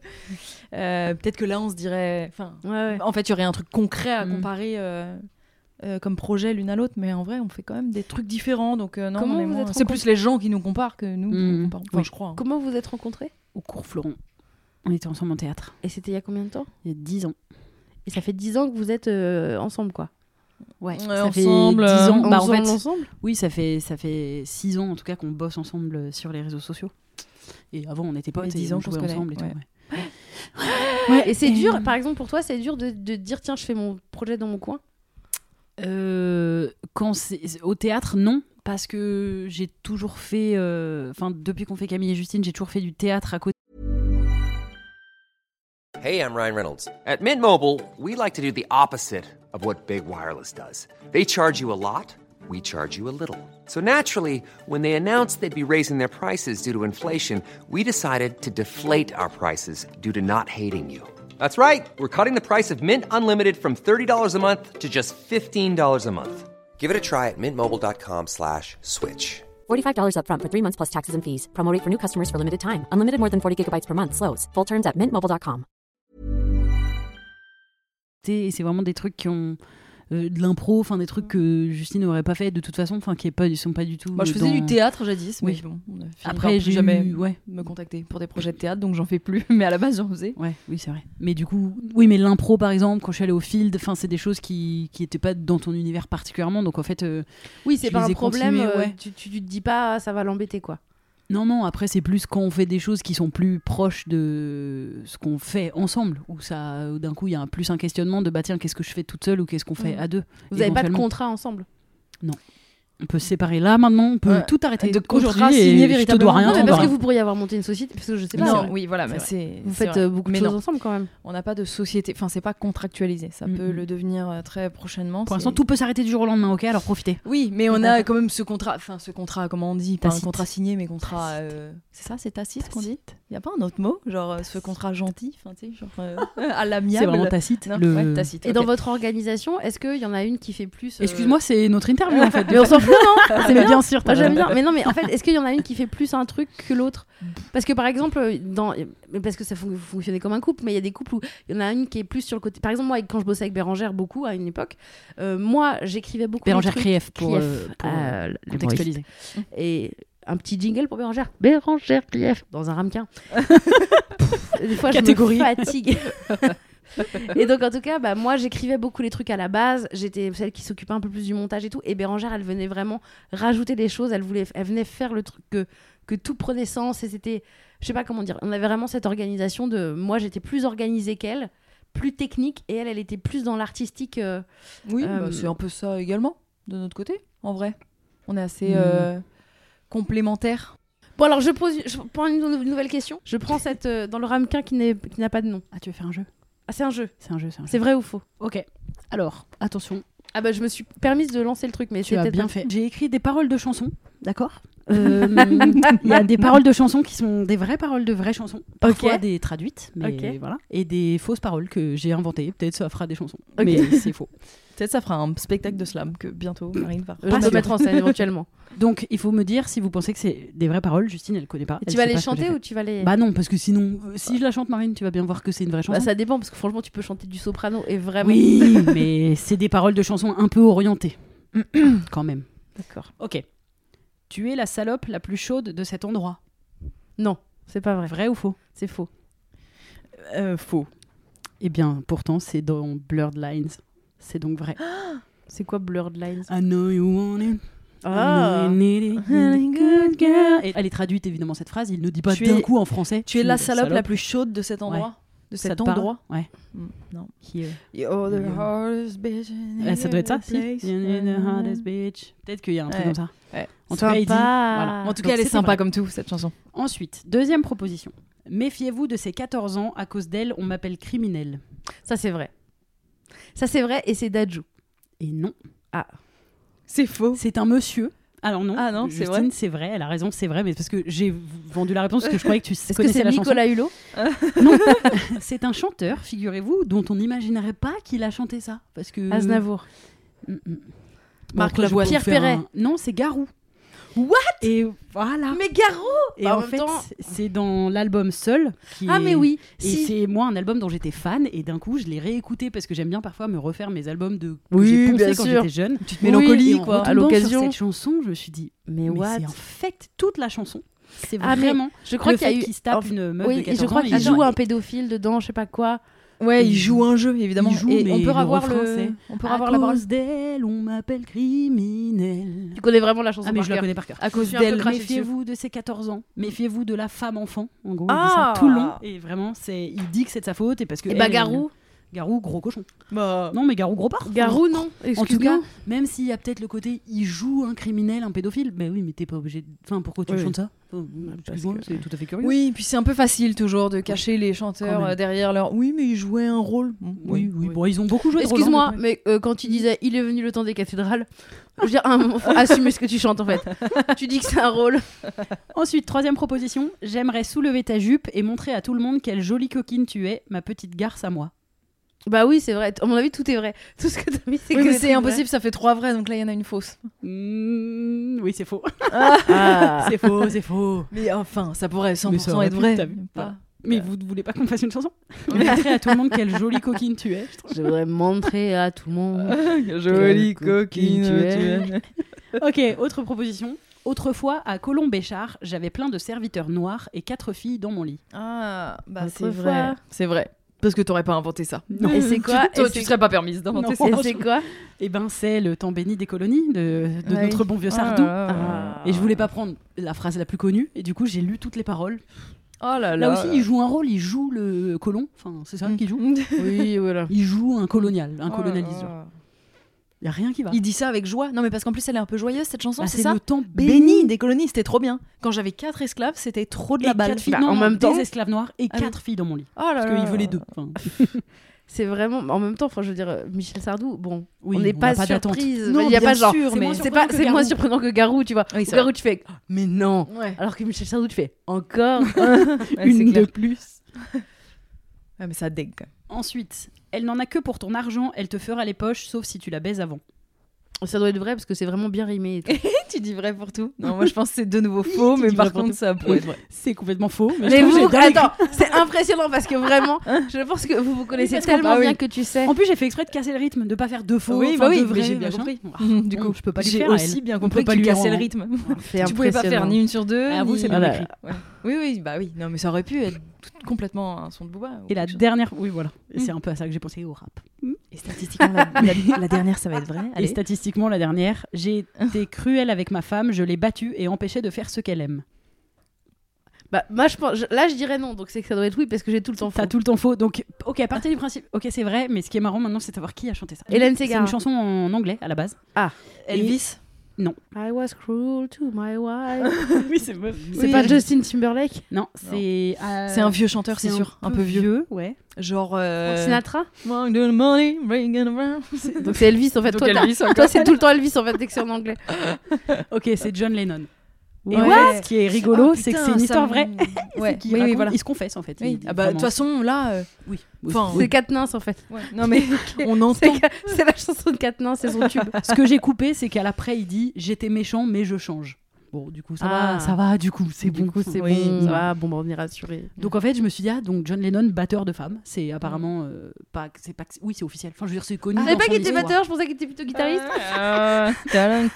peut-être que là, on se dirait... Enfin, Ouais. en fait, il y aurait un truc concret à comparer comme projet l'une à l'autre, mais en vrai, on fait quand même des trucs différents. Donc, non, Comment on est vous moins- êtes c'est rencontrés plus les gens qui nous comparent que nous qui nous comparons. Enfin, Oui. je crois. Hein. Comment vous êtes rencontrés? Au cours Florent. On était ensemble en théâtre. Et c'était il y a combien de temps? Il y a 10 ans. Et ça fait 10 ans que vous êtes ensemble, quoi. Ouais, Ouais, ça ensemble, fait 10 ans. Bah, en Ensemble, fait, ensemble. oui, ça fait 6 ans en tout cas qu'on bosse ensemble sur les réseaux sociaux. Et avant, on était potes Mais et 10 ans on qu'on jouait se connaît, ensemble et tout. ouais. Ouais. Et c'est dur, par exemple, pour toi, c'est dur de dire, tiens, je fais mon projet dans mon coin? Quand c'est au théâtre, non, parce que j'ai toujours fait, enfin depuis qu'on fait Camille et Justine, j'ai toujours fait du théâtre à côté. Hey, I'm Ryan Reynolds. At Mint Mobile, we like to do the opposite of what Big Wireless does. They charge you a lot, we charge you a little. So naturally, when they announced they'd be raising their prices due to inflation, we decided to deflate our prices due to not hating you. That's right. We're cutting the price of Mint Unlimited from $30 a month to just $15 a month. Give it a try at mintmobile.com/switch. $45 up front for 3 months plus taxes and fees. Promo rate for new customers for limited time. Unlimited more than 40 gigabytes per month. Slows full terms at mintmobile.com. Et c'est vraiment des trucs qui ont de l'impro, enfin des trucs que Justine n'aurait pas fait de toute façon, enfin qui sont pas du tout. Moi, je faisais du théâtre jadis, mais bon, on a fini après j'ai jamais me contacter pour des projets de théâtre, donc j'en fais plus. Mais à la base, j'en faisais. Ouais, oui, c'est vrai. Mais du coup, oui, mais l'impro par exemple, quand je suis allée au field, enfin c'est des choses qui étaient pas dans ton univers particulièrement, donc en fait. Oui, c'est pas un problème. Ouais. Tu te dis pas, ça va l'embêter quoi. Non, après c'est plus quand on fait des choses qui sont plus proches de ce qu'on fait ensemble, où d'un coup il y a plus un questionnement de bah tiens, qu'est-ce que je fais toute seule ou qu'est-ce qu'on fait à deux. Vous n'avez pas de contrat ensemble? Non. On peut se séparer là maintenant, on peut tout arrêter de contrat signé véritablement. Je te dois rien. Non, mais parce que vous pourriez avoir monté une société, parce que je sais pas. Non, oui, voilà, mais vous faites beaucoup de choses ensemble quand même. On n'a pas de société, enfin c'est pas contractualisé, ça peut le devenir très prochainement. Pour l'instant, tout peut s'arrêter du jour au lendemain, ok, alors profitez. Oui, mais on a quand même ce contrat, comment on dit, pas un contrat signé, mais contrat. C'est ça, c'est tacite qu'on dit. Il y a pas un autre mot, genre ce contrat gentil, enfin tu sais, genre à l'amiable. C'est vraiment tacite. Ouais, tacite. Et dans votre organisation, est-ce qu'il y en a une qui fait plus Excuse-moi, c'est notre interview en fait. Mais on s'en fout, non? C'est bien sûr. Moi j'aime bien. Mais non, mais en fait, est-ce qu'il y en a une qui fait plus un truc que l'autre? Parce que par exemple, parce que ça fonctionnait comme un couple, mais il y a des couples où il y en a une qui est plus sur le côté. Par exemple, moi, quand je bossais avec Bérangère beaucoup à une époque, moi j'écrivais beaucoup. Bérangère Krief pour contextualiser. Et un petit jingle pour Bérangère. Bérangère Krief dans un ramequin. Des fois, catégorie. Je me fatigue. Et donc en tout cas moi j'écrivais beaucoup les trucs à la base, j'étais celle qui s'occupait un peu plus du montage et tout, et Bérangère elle venait vraiment rajouter des choses, elle venait faire le truc que tout prenait sens, et c'était, je sais pas comment dire, on avait vraiment cette organisation de, moi j'étais plus organisée qu'elle, plus technique, et elle était plus dans l'artistique. Oui, c'est un peu ça également de notre côté, en vrai on est assez complémentaires. Bon alors je prends une nouvelle question, je prends cette dans le ramequin qui n'a pas de nom. Ah, tu veux faire un jeu? Ah, c'est un jeu. C'est vrai ou faux? Ok. Alors, attention. Ah bah je me suis permise de lancer le truc, mais tu as bien fait. J'ai écrit des paroles de chansons, d'accord? Il y a des paroles de chansons qui sont des vraies paroles de vraies chansons, parfois des traduites, mais voilà, et des fausses paroles que j'ai inventées. Peut-être ça fera des chansons, mais c'est faux. Peut-être ça fera un spectacle de slam que bientôt Marine va mettre en scène éventuellement. Donc il faut me dire si vous pensez que c'est des vraies paroles. Justine elle connaît pas. Tu vas les chanter ou tu vas les... Bah non, parce que sinon si je la chante, Marine, tu vas bien voir que c'est une vraie chanson. Bah ça dépend, parce que franchement tu peux chanter du soprano et vraiment... Oui, mais c'est des paroles de chansons un peu orientées quand même. D'accord. Ok. Tu es la salope la plus chaude de cet endroit. Non, c'est pas vrai. Vrai ou faux? C'est faux. Faux. Eh bien pourtant c'est dans Blurred Lines. C'est donc vrai. C'est quoi Blurred Lines? I know you want it. Ah. Good girl. Et elle est traduite évidemment cette phrase. Il ne dit pas d'un coup en français. Tu es la salope la plus chaude de cet endroit. Ouais. De cet endroit. Ouais. Non. You're the hardest bitch. Ça doit être ça. Si. You're the hardest bitch. Peut-être qu'il y a un truc comme ça. Ouais. En tout cas, il dit. Voilà. En tout cas, elle est sympa comme tout cette chanson. Ensuite, deuxième proposition. Méfiez-vous de ces 14 ans. À cause d'elle, on m'appelle criminel. Ça c'est vrai. Ça c'est vrai, et c'est Dadju. Et non. Ah. C'est faux. C'est un monsieur. Alors non. Ah non, Justine, c'est vrai. C'est vrai, elle a raison, c'est vrai, mais parce que j'ai vendu la réponse parce que je croyais que tu connaissais la chanson. Est-ce que c'est Nicolas Hulot? Non, c'est un chanteur, figurez-vous, dont on n'imaginerait pas qu'il a chanté ça. Parce que... Aznavour. Marc Lavoine. Pierre Perret. Non, c'est Garou. What? Et voilà. Mais Garou. Et en fait, c'est dans l'album Seul. Mais oui. Et c'est moi un album dont j'étais fan, et d'un coup je l'ai réécouté parce que j'aime bien parfois me refaire mes albums que j'ai poncés quand j'étais jeune. Petite mélancolie quoi. À l'occasion de cette chanson, je me suis dit mais what? c'est en fait toute la chanson. C'est vraiment. Je crois qu'il y a eu qui se tape une meuf de 14 ans. Je crois qu'il joue un pédophile dedans, je sais pas quoi. Ouais, il joue un jeu évidemment. Et on peut avoir on peut avoir la parole d'elle, on m'appelle criminel. Tu connais vraiment la chanson? Ah mais je la connais par cœur. À cause d'elle, méfiez-vous de ses 14 ans. Méfiez-vous de la femme enfant. En gros, il dit ça tout le long. Et vraiment, il dit que c'est de sa faute et parce que. Et Garou, gros cochon. Bah... Non, mais Garou, gros porc. Garou, non. En tout cas, même s'il y a peut-être le côté, il joue un criminel, un pédophile, mais oui, mais t'es pas obligé. Enfin, pourquoi tu chantes ça? Excuse-moi, c'est tout à fait curieux. Oui, puis c'est un peu facile toujours de cacher les chanteurs derrière leur. Oui, mais ils jouaient un rôle. Oui. Bon, ils ont beaucoup joué de rôle. Excuse-moi, mais quand tu disais il est venu le temps des cathédrales, je veux dire, à un moment, faut assumer ce que tu chantes en fait. Tu dis que c'est un rôle. Ensuite, troisième proposition, j'aimerais soulever ta jupe et montrer à tout le monde quelle jolie coquine tu es, ma petite garce à moi. Bah oui, c'est vrai. À mon avis, tout est vrai. Tout ce que t'as mis, c'est Oui, que mais des c'est trucs impossible, ça fait 3 vrais, donc là il y en a une fausse. Oui, c'est faux. Ah. C'est faux, c'est faux. Mais enfin, ça pourrait 100% Mais ça aurait être pu, vrai. t'as vu. Pas. Mais vous ne voulez pas qu'on fasse une chanson? On montrer à tout le monde quelle jolie coquine tu es. Je voudrais montrer à tout le monde. Jolie coquine tu es. Ok, autre proposition. Autrefois, à Colomb-Béchard, j'avais plein de serviteurs noirs et 4 filles dans mon lit. Ah, bah c'est Autrefois. vrai. C'est vrai. Parce que t'aurais pas inventé ça. Non. Et c'est quoi Toi, Et tu c'est- serais pas permise d'inventer Non. ça. Et c'est quoi Eh ben, c'est le temps béni des colonies de Ouais. notre bon vieux Ah Sardou. là là. Et je voulais pas prendre la phrase la plus connue, et du coup, j'ai lu toutes les paroles. Oh là Là aussi, il joue un rôle, il joue le colon. Enfin, c'est ça qu'il joue. Oui, voilà. Il joue un colonial, un Oh là colonialiseur. là. Il y a rien qui va. Il dit ça avec joie. Non, mais parce qu'en plus, elle est un peu joyeuse cette chanson, Bah, c'est ça le temps Béni des colonies, c'était trop bien. Quand j'avais 4 esclaves, c'était trop de la Et balle. 4 filles, Bah, non, en non, même temps- des esclaves noirs et Ah oui. 4 filles dans mon lit. Oh là Parce là. qu'il veut les deux. Enfin, C'est vraiment. En même temps, enfin, je veux dire, Michel Sardou, bon, oui, on n'est pas n'a d'attente. surprise. Non, Il y a bien pas genre. sûr, c'est mais moins C'est surprenant pas, que c'est moins Garou. surprenant que Garou, tu vois. Oui, c'est Garou, tu fais, mais non. Ouais. Alors que Michel Sardou, tu fais encore. Ouais, c'est Une clair. de plus. Ouais, mais ça dégue quand même. Ensuite, elle n'en a que pour ton argent, elle te fera les poches, sauf si tu la baises avant. Ça doit être vrai parce que c'est vraiment bien rimé. Et tout. Tu dis vrai pour tout. Non, moi je pense que c'est de nouveau faux, Tu mais dis par vrai pour contre tout. ça pourrait être vrai. C'est complètement faux. Mais, Mais je trouve vous, que j'ai bien attends, c'est impressionnant parce que vraiment, je pense que vous connaissez parce qu'on- tellement ah oui. bien que tu sais. écrit. En plus, j'ai fait exprès de casser le rythme, de pas faire deux faux. Oui, enfin, bah oui, deux mais vrais, j'ai bien machin. compris. Ah, Du coup, je peux pas lui j'ai faire. aussi elle. bien On compris peut que pas tu lui cassais rendre. le rythme. C'est Tu pouvais pas faire impressionnant. ni une sur deux. Ah, vous, ni- c'est bien Voilà. écrit. Ouais. Oui, bah oui. Non, mais ça aurait pu être complètement un son de Booba. ou Et la quelque chose. dernière, oui, voilà. Et c'est un peu à ça que j'ai pensé au rap. Et statistiquement, la dernière, ça va être vrai. Et Allez. statistiquement, la dernière, j'ai été cruelle avec ma femme, je l'ai battue et empêchée de faire ce qu'elle aime. Bah, moi, je pense, là, je dirais non, donc c'est que ça doit être oui parce que j'ai tout le temps faux. T'as tout le temps faux. Donc, ok, à partir du principe, ok, c'est vrai, mais ce qui est marrant maintenant, c'est de savoir qui a chanté ça. Hélène C'est Ségara. une chanson en anglais à la base. Elvis. I was cruel to my wife. Oui, c'est vrai. C'est pas Justin Timberlake Non, c'est. C'est un vieux chanteur, c'est sûr. Un peu vieux. Ouais. Genre. Sinatra. Money, money, bring it around. Donc c'est Elvis en fait. Donc Toi, Elvis, toi, encore. c'est tout le temps Elvis en fait dès que c'est en anglais. Ok, c'est John Lennon. Et Ouais. what ce qui est rigolo, Oh, c'est que putain, c'est une ça histoire me- vraie. Ouais, Qui oui, raconte- voilà. Il se confesse en fait. Oui. Il- Ah bah de toute vraiment. façon là, Oui. enfin, C'est Katniss en fait. ouais. Non mais on entend. C'est la chanson de Katniss, c'est son tube. Ce que j'ai coupé, c'est qu'à l'après, il dit j'étais méchant, mais je change. Bon, du coup, ça Ah. va, du coup, c'est Du bon. coup, c'est Oui, bon. ça Ça va. va, bon, bah, on est rassuré. Donc en fait, je me suis dit, ah, donc John Lennon, batteur de femmes, c'est apparemment pas, c'est pas, oui, c'est officiel. Enfin, je veux dire, c'est connu. Je dans savais pas son qu'il était histoire. batteur, je pensais qu'il était plutôt guitariste. Talent.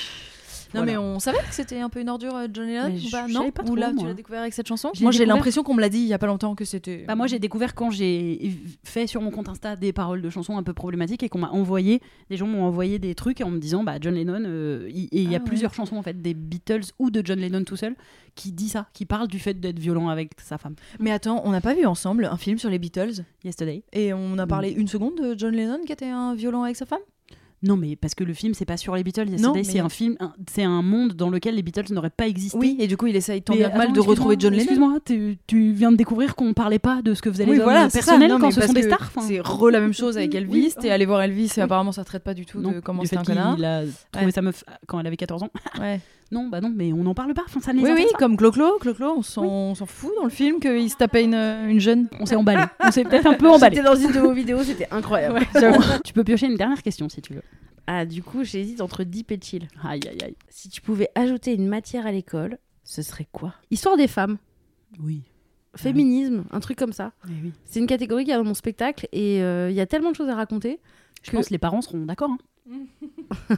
Non Voilà. mais on savait que c'était un peu une ordure John Lennon Mais ou je pas savais Non. pas Ou trop, là moi. tu l'as découvert avec cette chanson Je l'ai Moi j'ai découvert- l'impression qu'on me l'a dit il y a pas longtemps que c'était. Bah, moi, j'ai découvert quand j'ai fait sur mon compte Insta des paroles de chansons un peu problématiques et qu'on m'a envoyé, des gens m'ont envoyé des trucs en me disant, bah, John Lennon, et il y a Ah ouais. plusieurs chansons en fait, des Beatles ou de John Lennon tout seul, qui dit ça, qui parle du fait d'être violent avec sa femme. Mais attends, on n'a pas vu ensemble un film sur les Beatles Yesterday. et on a parlé une seconde de John Lennon qui était un violent avec sa femme Non, mais parce que le film, c'est pas sur les Beatles. Yesterday, mais- c'est un film, c'est un monde dans lequel les Beatles n'auraient pas existé. Oui, et du coup il essaye tant Mais bien que mal attends, de retrouver John Lennon. Excuse-moi, tu viens de découvrir qu'on parlait pas de ce que faisaient les Oui, hommes voilà, c'est ça. personnels Non, quand mais ce parce sont des que stars. enfin. C'est la même chose avec Elvis. Oui. T'es allé voir Elvis et Oui. apparemment ça traite pas du tout Non, de comment du c'est fait un connard. qu'il a trouvé Ouais. sa meuf quand elle avait 14 ans. Ouais. Non, bah non, mais on n'en parle pas. Enfin, ça ne les Oui, oui, intéresse pas. comme Clo-Clo, on s'en fout dans le film qu'il se tapait une jeune. On s'est emballé. On s'est peut-être un peu emballé. J'étais dans une de vos vidéos, c'était incroyable. Tu peux piocher une dernière question si tu veux. Ah, du coup, j'hésite entre Deep et Chill. Aïe, aïe, aïe. Si tu pouvais ajouter une matière à l'école, ce serait quoi? Histoire des femmes, Oui. féminisme, un truc comme ça. Eh oui. C'est une catégorie qu'il y a dans mon spectacle et il y a tellement de choses à raconter. Je pense que les parents seront d'accord. Hein.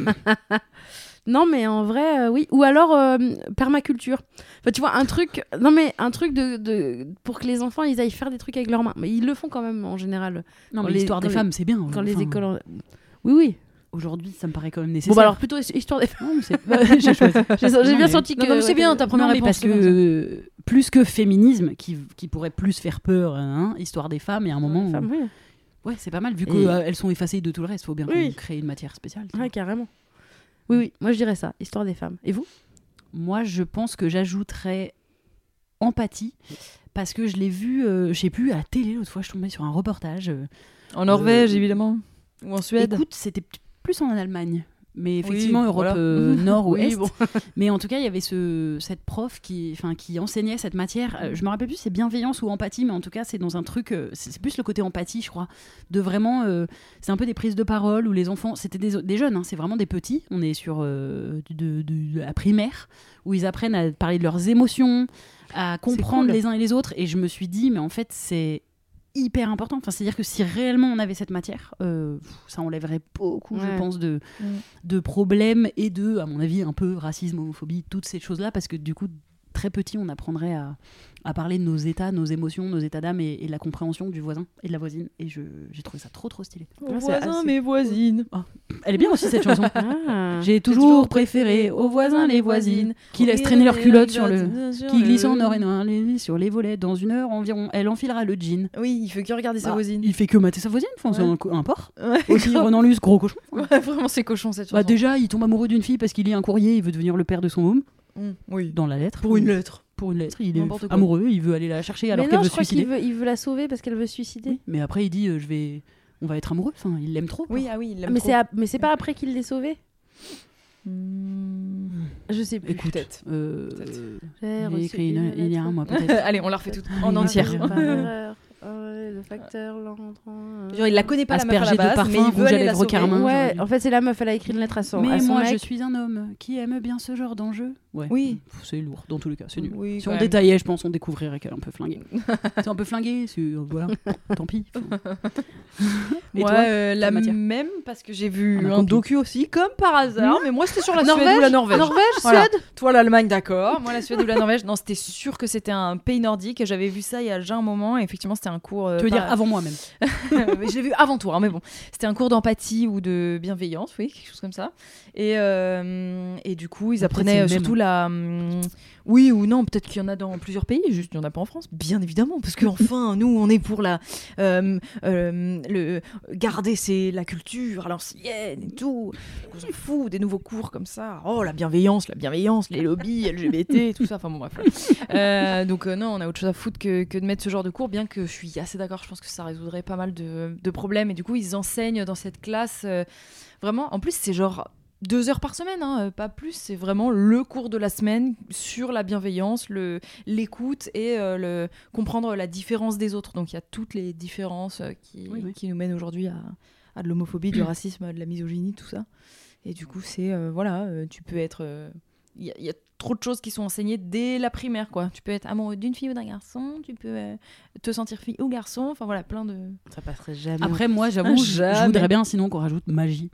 Non, mais en vrai, oui. Ou alors permaculture. Enfin, tu vois, un truc. Non, mais un truc pour que les enfants ils aillent faire des trucs avec leurs mains. Mais ils le font quand même en général. Non, Quand mais les- l'histoire des quand femmes, c'est bien. Quand les Enfin, écoles. Oui, oui. Aujourd'hui, ça me paraît quand même Bon, nécessaire. bah alors plutôt histoire des femmes. Non, mais c'est- j'ai choisi. J'ai Non, bien mais- senti que. Non, mais c'est bien, ta première Non, mais réponse. parce c'est bien, que plus que féminisme, qui pourrait plus faire peur, hein, histoire des femmes, et à un moment. Femmes, oui. Ouais, c'est pas mal, vu Et- qu'elles sont effacées de tout le reste. Faut bien Oui. qu'on crée une matière spéciale. tu vois. Ouais, carrément. Oui, oui. Moi, je dirais ça. Histoire des femmes. Et vous? Moi, je pense que j'ajouterais empathie, parce que je l'ai vu, je sais plus, à la télé l'autre fois, je tombais sur un reportage. En Norvège, évidemment. Ou en Suède. Écoute, c'était plus en Allemagne. mais effectivement Europe voilà. Nord ou Oui, Est. bon. Mais en tout cas, il y avait cette prof qui enseignait cette matière. Je me rappelle plus si c'est bienveillance ou empathie, mais en tout cas, c'est dans un truc. C'est plus le côté empathie, je crois. De vraiment. C'est un peu des prises de parole où les enfants. C'était des jeunes, hein, c'est vraiment des petits. On est sur de la primaire, où ils apprennent à parler de leurs émotions, à comprendre cool. les uns et les autres. Et je me suis dit, mais en fait, c'est hyper important. Enfin, c'est-à-dire que si réellement on avait cette matière, ça enlèverait beaucoup, Ouais. je pense, de problèmes et à mon avis, un peu racisme, homophobie, toutes ces choses-là, parce que du coup, très petit, on apprendrait à parler de nos états, nos émotions, nos états d'âme et la compréhension du voisin et de la voisine. Et j'ai trouvé ça trop stylé. Aux Ah, c'est voisins, assez mes voisines. Elle est bien aussi cette chanson. Ah. J'ai toujours préféré aux voisins les voisines qui laissent traîner leurs culottes qui glissent en or et noir sur les volets. Dans 1 heure environ, elle enfilera le jean. Oui, il fait que regarder sa voisine. Il fait que mater sa voisine, enfin, c'est un porc. Ouais, Aussi grave. Renan Luce, gros cochon. Ouais, vraiment, c'est cochon cette chanson. Bah déjà, il tombe amoureux d'une fille parce qu'il lit un courrier, il veut devenir le père de son môme. Oui. Dans la lettre. Pour une lettre. Pour une lettre, il est N'importe quoi. amoureux, il veut aller la chercher alors Mais qu'elle non, veut je se crois suicider. qu'il veut la sauver parce qu'elle veut se suicider. Oui, mais après il dit on va être amoureux, enfin, il l'aime trop. Oui, ah oui, il l'aime Mais trop. c'est pas après qu'il l'ait sauvé. Je sais plus. Écoute, Peut-être. j'ai écrit il y a un mois peut-être. Allez, on la refait toute En en entière. Par erreur. Le facteur l'entrant. Genre, il la connaît pas la meuf à Aspergé la de base, mais parfum, il veut rouge à aller la lèvres sauver. carmin. Ouais, j'aurais dû. en fait, c'est la meuf, elle a écrit une lettre à son Mais à son moi, mec. je suis un homme qui aime bien ce genre d'enjeu. Ouais. Oui. C'est lourd, dans tous les cas, c'est nul. Oui, Si quand on même. détaillait, je pense, on découvrirait qu'elle est un peu flinguée. C'est un peu flingué, voilà, tant pis. Et Moi, toi, la ta matière même, parce que j'ai vu Ah, ma un copie. docu aussi, comme par hasard. Mais moi, c'était sur la Suède Norvège ou la Norvège. Norvège, Voilà. Suède. Toi, l'Allemagne, d'accord. Moi, la Suède ou la Norvège. Non, c'était sûr que c'était un pays nordique. J'avais vu ça il y a déjà un moment. Et effectivement, c'était un cours. Tu veux dire avant moi même. Mais je l'ai vu avant toi, hein, mais bon. C'était un cours d'empathie ou de bienveillance, oui, quelque chose comme ça. Et du coup, ils Après, apprenaient c'est le surtout la. Oui ou non, peut-être qu'il y en a dans plusieurs pays, juste il n'y en a pas en France, bien évidemment, parce qu'enfin, nous, on est pour la. Garder la culture à l'ancienne et tout. On s'en fout des nouveaux cours comme ça. Oh, la bienveillance, les lobbies, LGBT, tout ça. Enfin bon, bref. Donc, non, on a autre chose à foutre que de mettre ce genre de cours, bien que je suis assez d'accord, je pense que ça résoudrait pas mal de problèmes. Et du coup, ils enseignent dans cette classe. Vraiment, en plus, c'est genre 2 heures par semaine, hein, pas plus. C'est vraiment le cours de la semaine sur la bienveillance, l'écoute et comprendre la différence des autres. Donc il y a toutes les différences qui nous mènent aujourd'hui à de l'homophobie, du racisme, à de la misogynie, tout ça. Et du coup, c'est tu peux être. Il y a trop de choses qui sont enseignées dès la primaire, quoi. Tu peux être amoureux d'une fille ou d'un garçon, tu peux te sentir fille ou garçon. Enfin voilà, plein de. Ça passerait jamais. Après, moi, j'avoue, je Jamais. voudrais bien sinon qu'on rajoute magie.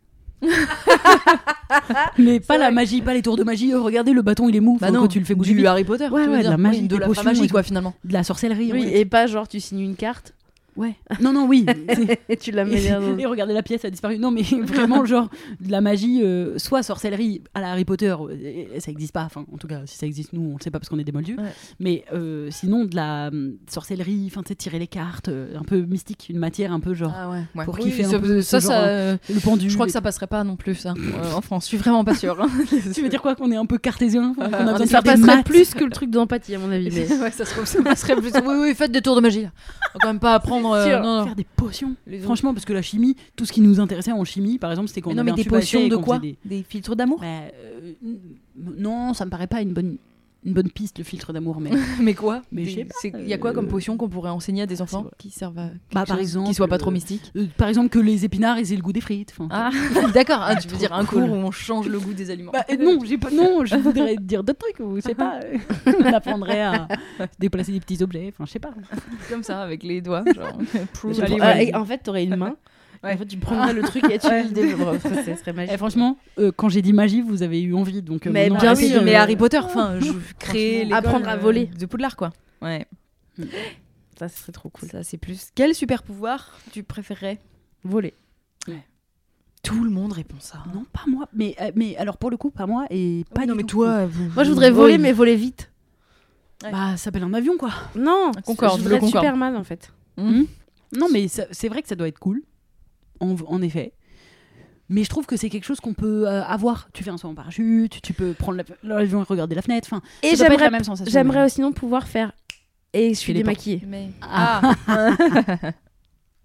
Mais pas la magie, pas les tours de magie. Oh, regardez, le bâton il est mou. Bah Enfin, non, quand tu le fais bouger du vite. Harry Potter. Ouais, tu veux ouais, de dire. la magie, Oui, de des la potions magie, et quoi, tout. finalement. De la sorcellerie. Oui, en fait. et pas genre tu signes une carte Ouais. Non, oui. et tu la mets dans. Et regardez, la pièce a disparu. Non, mais vraiment, genre, de la magie, soit sorcellerie à la Harry Potter, ça existe pas. Enfin, en tout cas, si ça existe, nous, on le sait pas parce qu'on est des moldus. Ouais. Mais sinon, de la sorcellerie, enfin, tu sais, tirer les cartes, un peu mystique, une matière un peu genre. Ah ouais. Pour Oui, kiffer un peu ça, ce genre, le pendu. je crois que ça passerait pas non plus, ça. En France, je suis vraiment pas sûre. hein. Tu veux dire quoi, qu'on est un peu cartésien, qu'on a besoin de Ça faire des passerait maths. plus que le truc d'empathie à mon avis. Mais... Ouais, ça se trouve, ça passerait plus. Oui, faites des tours de magie. Là. On va quand même pas apprendre. Sûr. Non. Faire des potions. Les autres. Franchement, parce que la chimie, tout ce qui nous intéressait en chimie, par exemple, c'était qu'on Mais non, avait mais un des tube à essai potions et de qu'on quoi faisait Des filtres d'amour. Non, ça me paraît pas une bonne piste, le filtre d'amour, mais Mais quoi Mais je sais pas, Il y a quoi comme potion qu'on pourrait enseigner à des enfants vrai. qui servent à Bah, par exemple, qui soient pas trop mystiques. par exemple que les épinards ils aient le goût des frites. Enfin, Ah, d'accord. Ah, tu veux Trop dire un cool. cours où on change le goût des aliments. bah, non, je voudrais dire d'autres trucs, ou je sais pas, on apprendrait à déplacer des petits objets, enfin je sais pas. Comme ça, avec les doigts. Genre, prove, Je allez, prends- vas-y. Et en fait, t'aurais une main. Ouais. En fait, tu prendrais le truc et tu le développerais. Ça serait magique. Et franchement, quand j'ai dit magie, vous avez eu envie, donc Mais maintenant, bien arrêtez sûr, de- mais Harry Potter, enfin, je crée l'école, Apprendre à voler. de Poudlard, quoi. Ouais. Ça serait trop cool. Ça, c'est plus. Quel super pouvoir tu préférerais Voler. Tout le monde répond ça. Non, pas moi, mais alors pour le coup, pas moi et pas non, du mais tout. toi, Moi, je voudrais voler, mais voler vite. Bah, ça s'appelle un avion, quoi. Non, Concorde, je voudrais le être Concorde. Superman en fait. Non, mais c'est vrai que ça doit être cool, en effet. Mais je trouve que c'est quelque chose qu'on peut avoir. Tu fais un saut en parachute, tu peux prendre l'avion et regarder la fenêtre. Enfin, Et ça doit pas être j'aimerais la même sensation. J'aimerais aussi non pouvoir faire. Et je suis les démaquillée. Mais... Ah.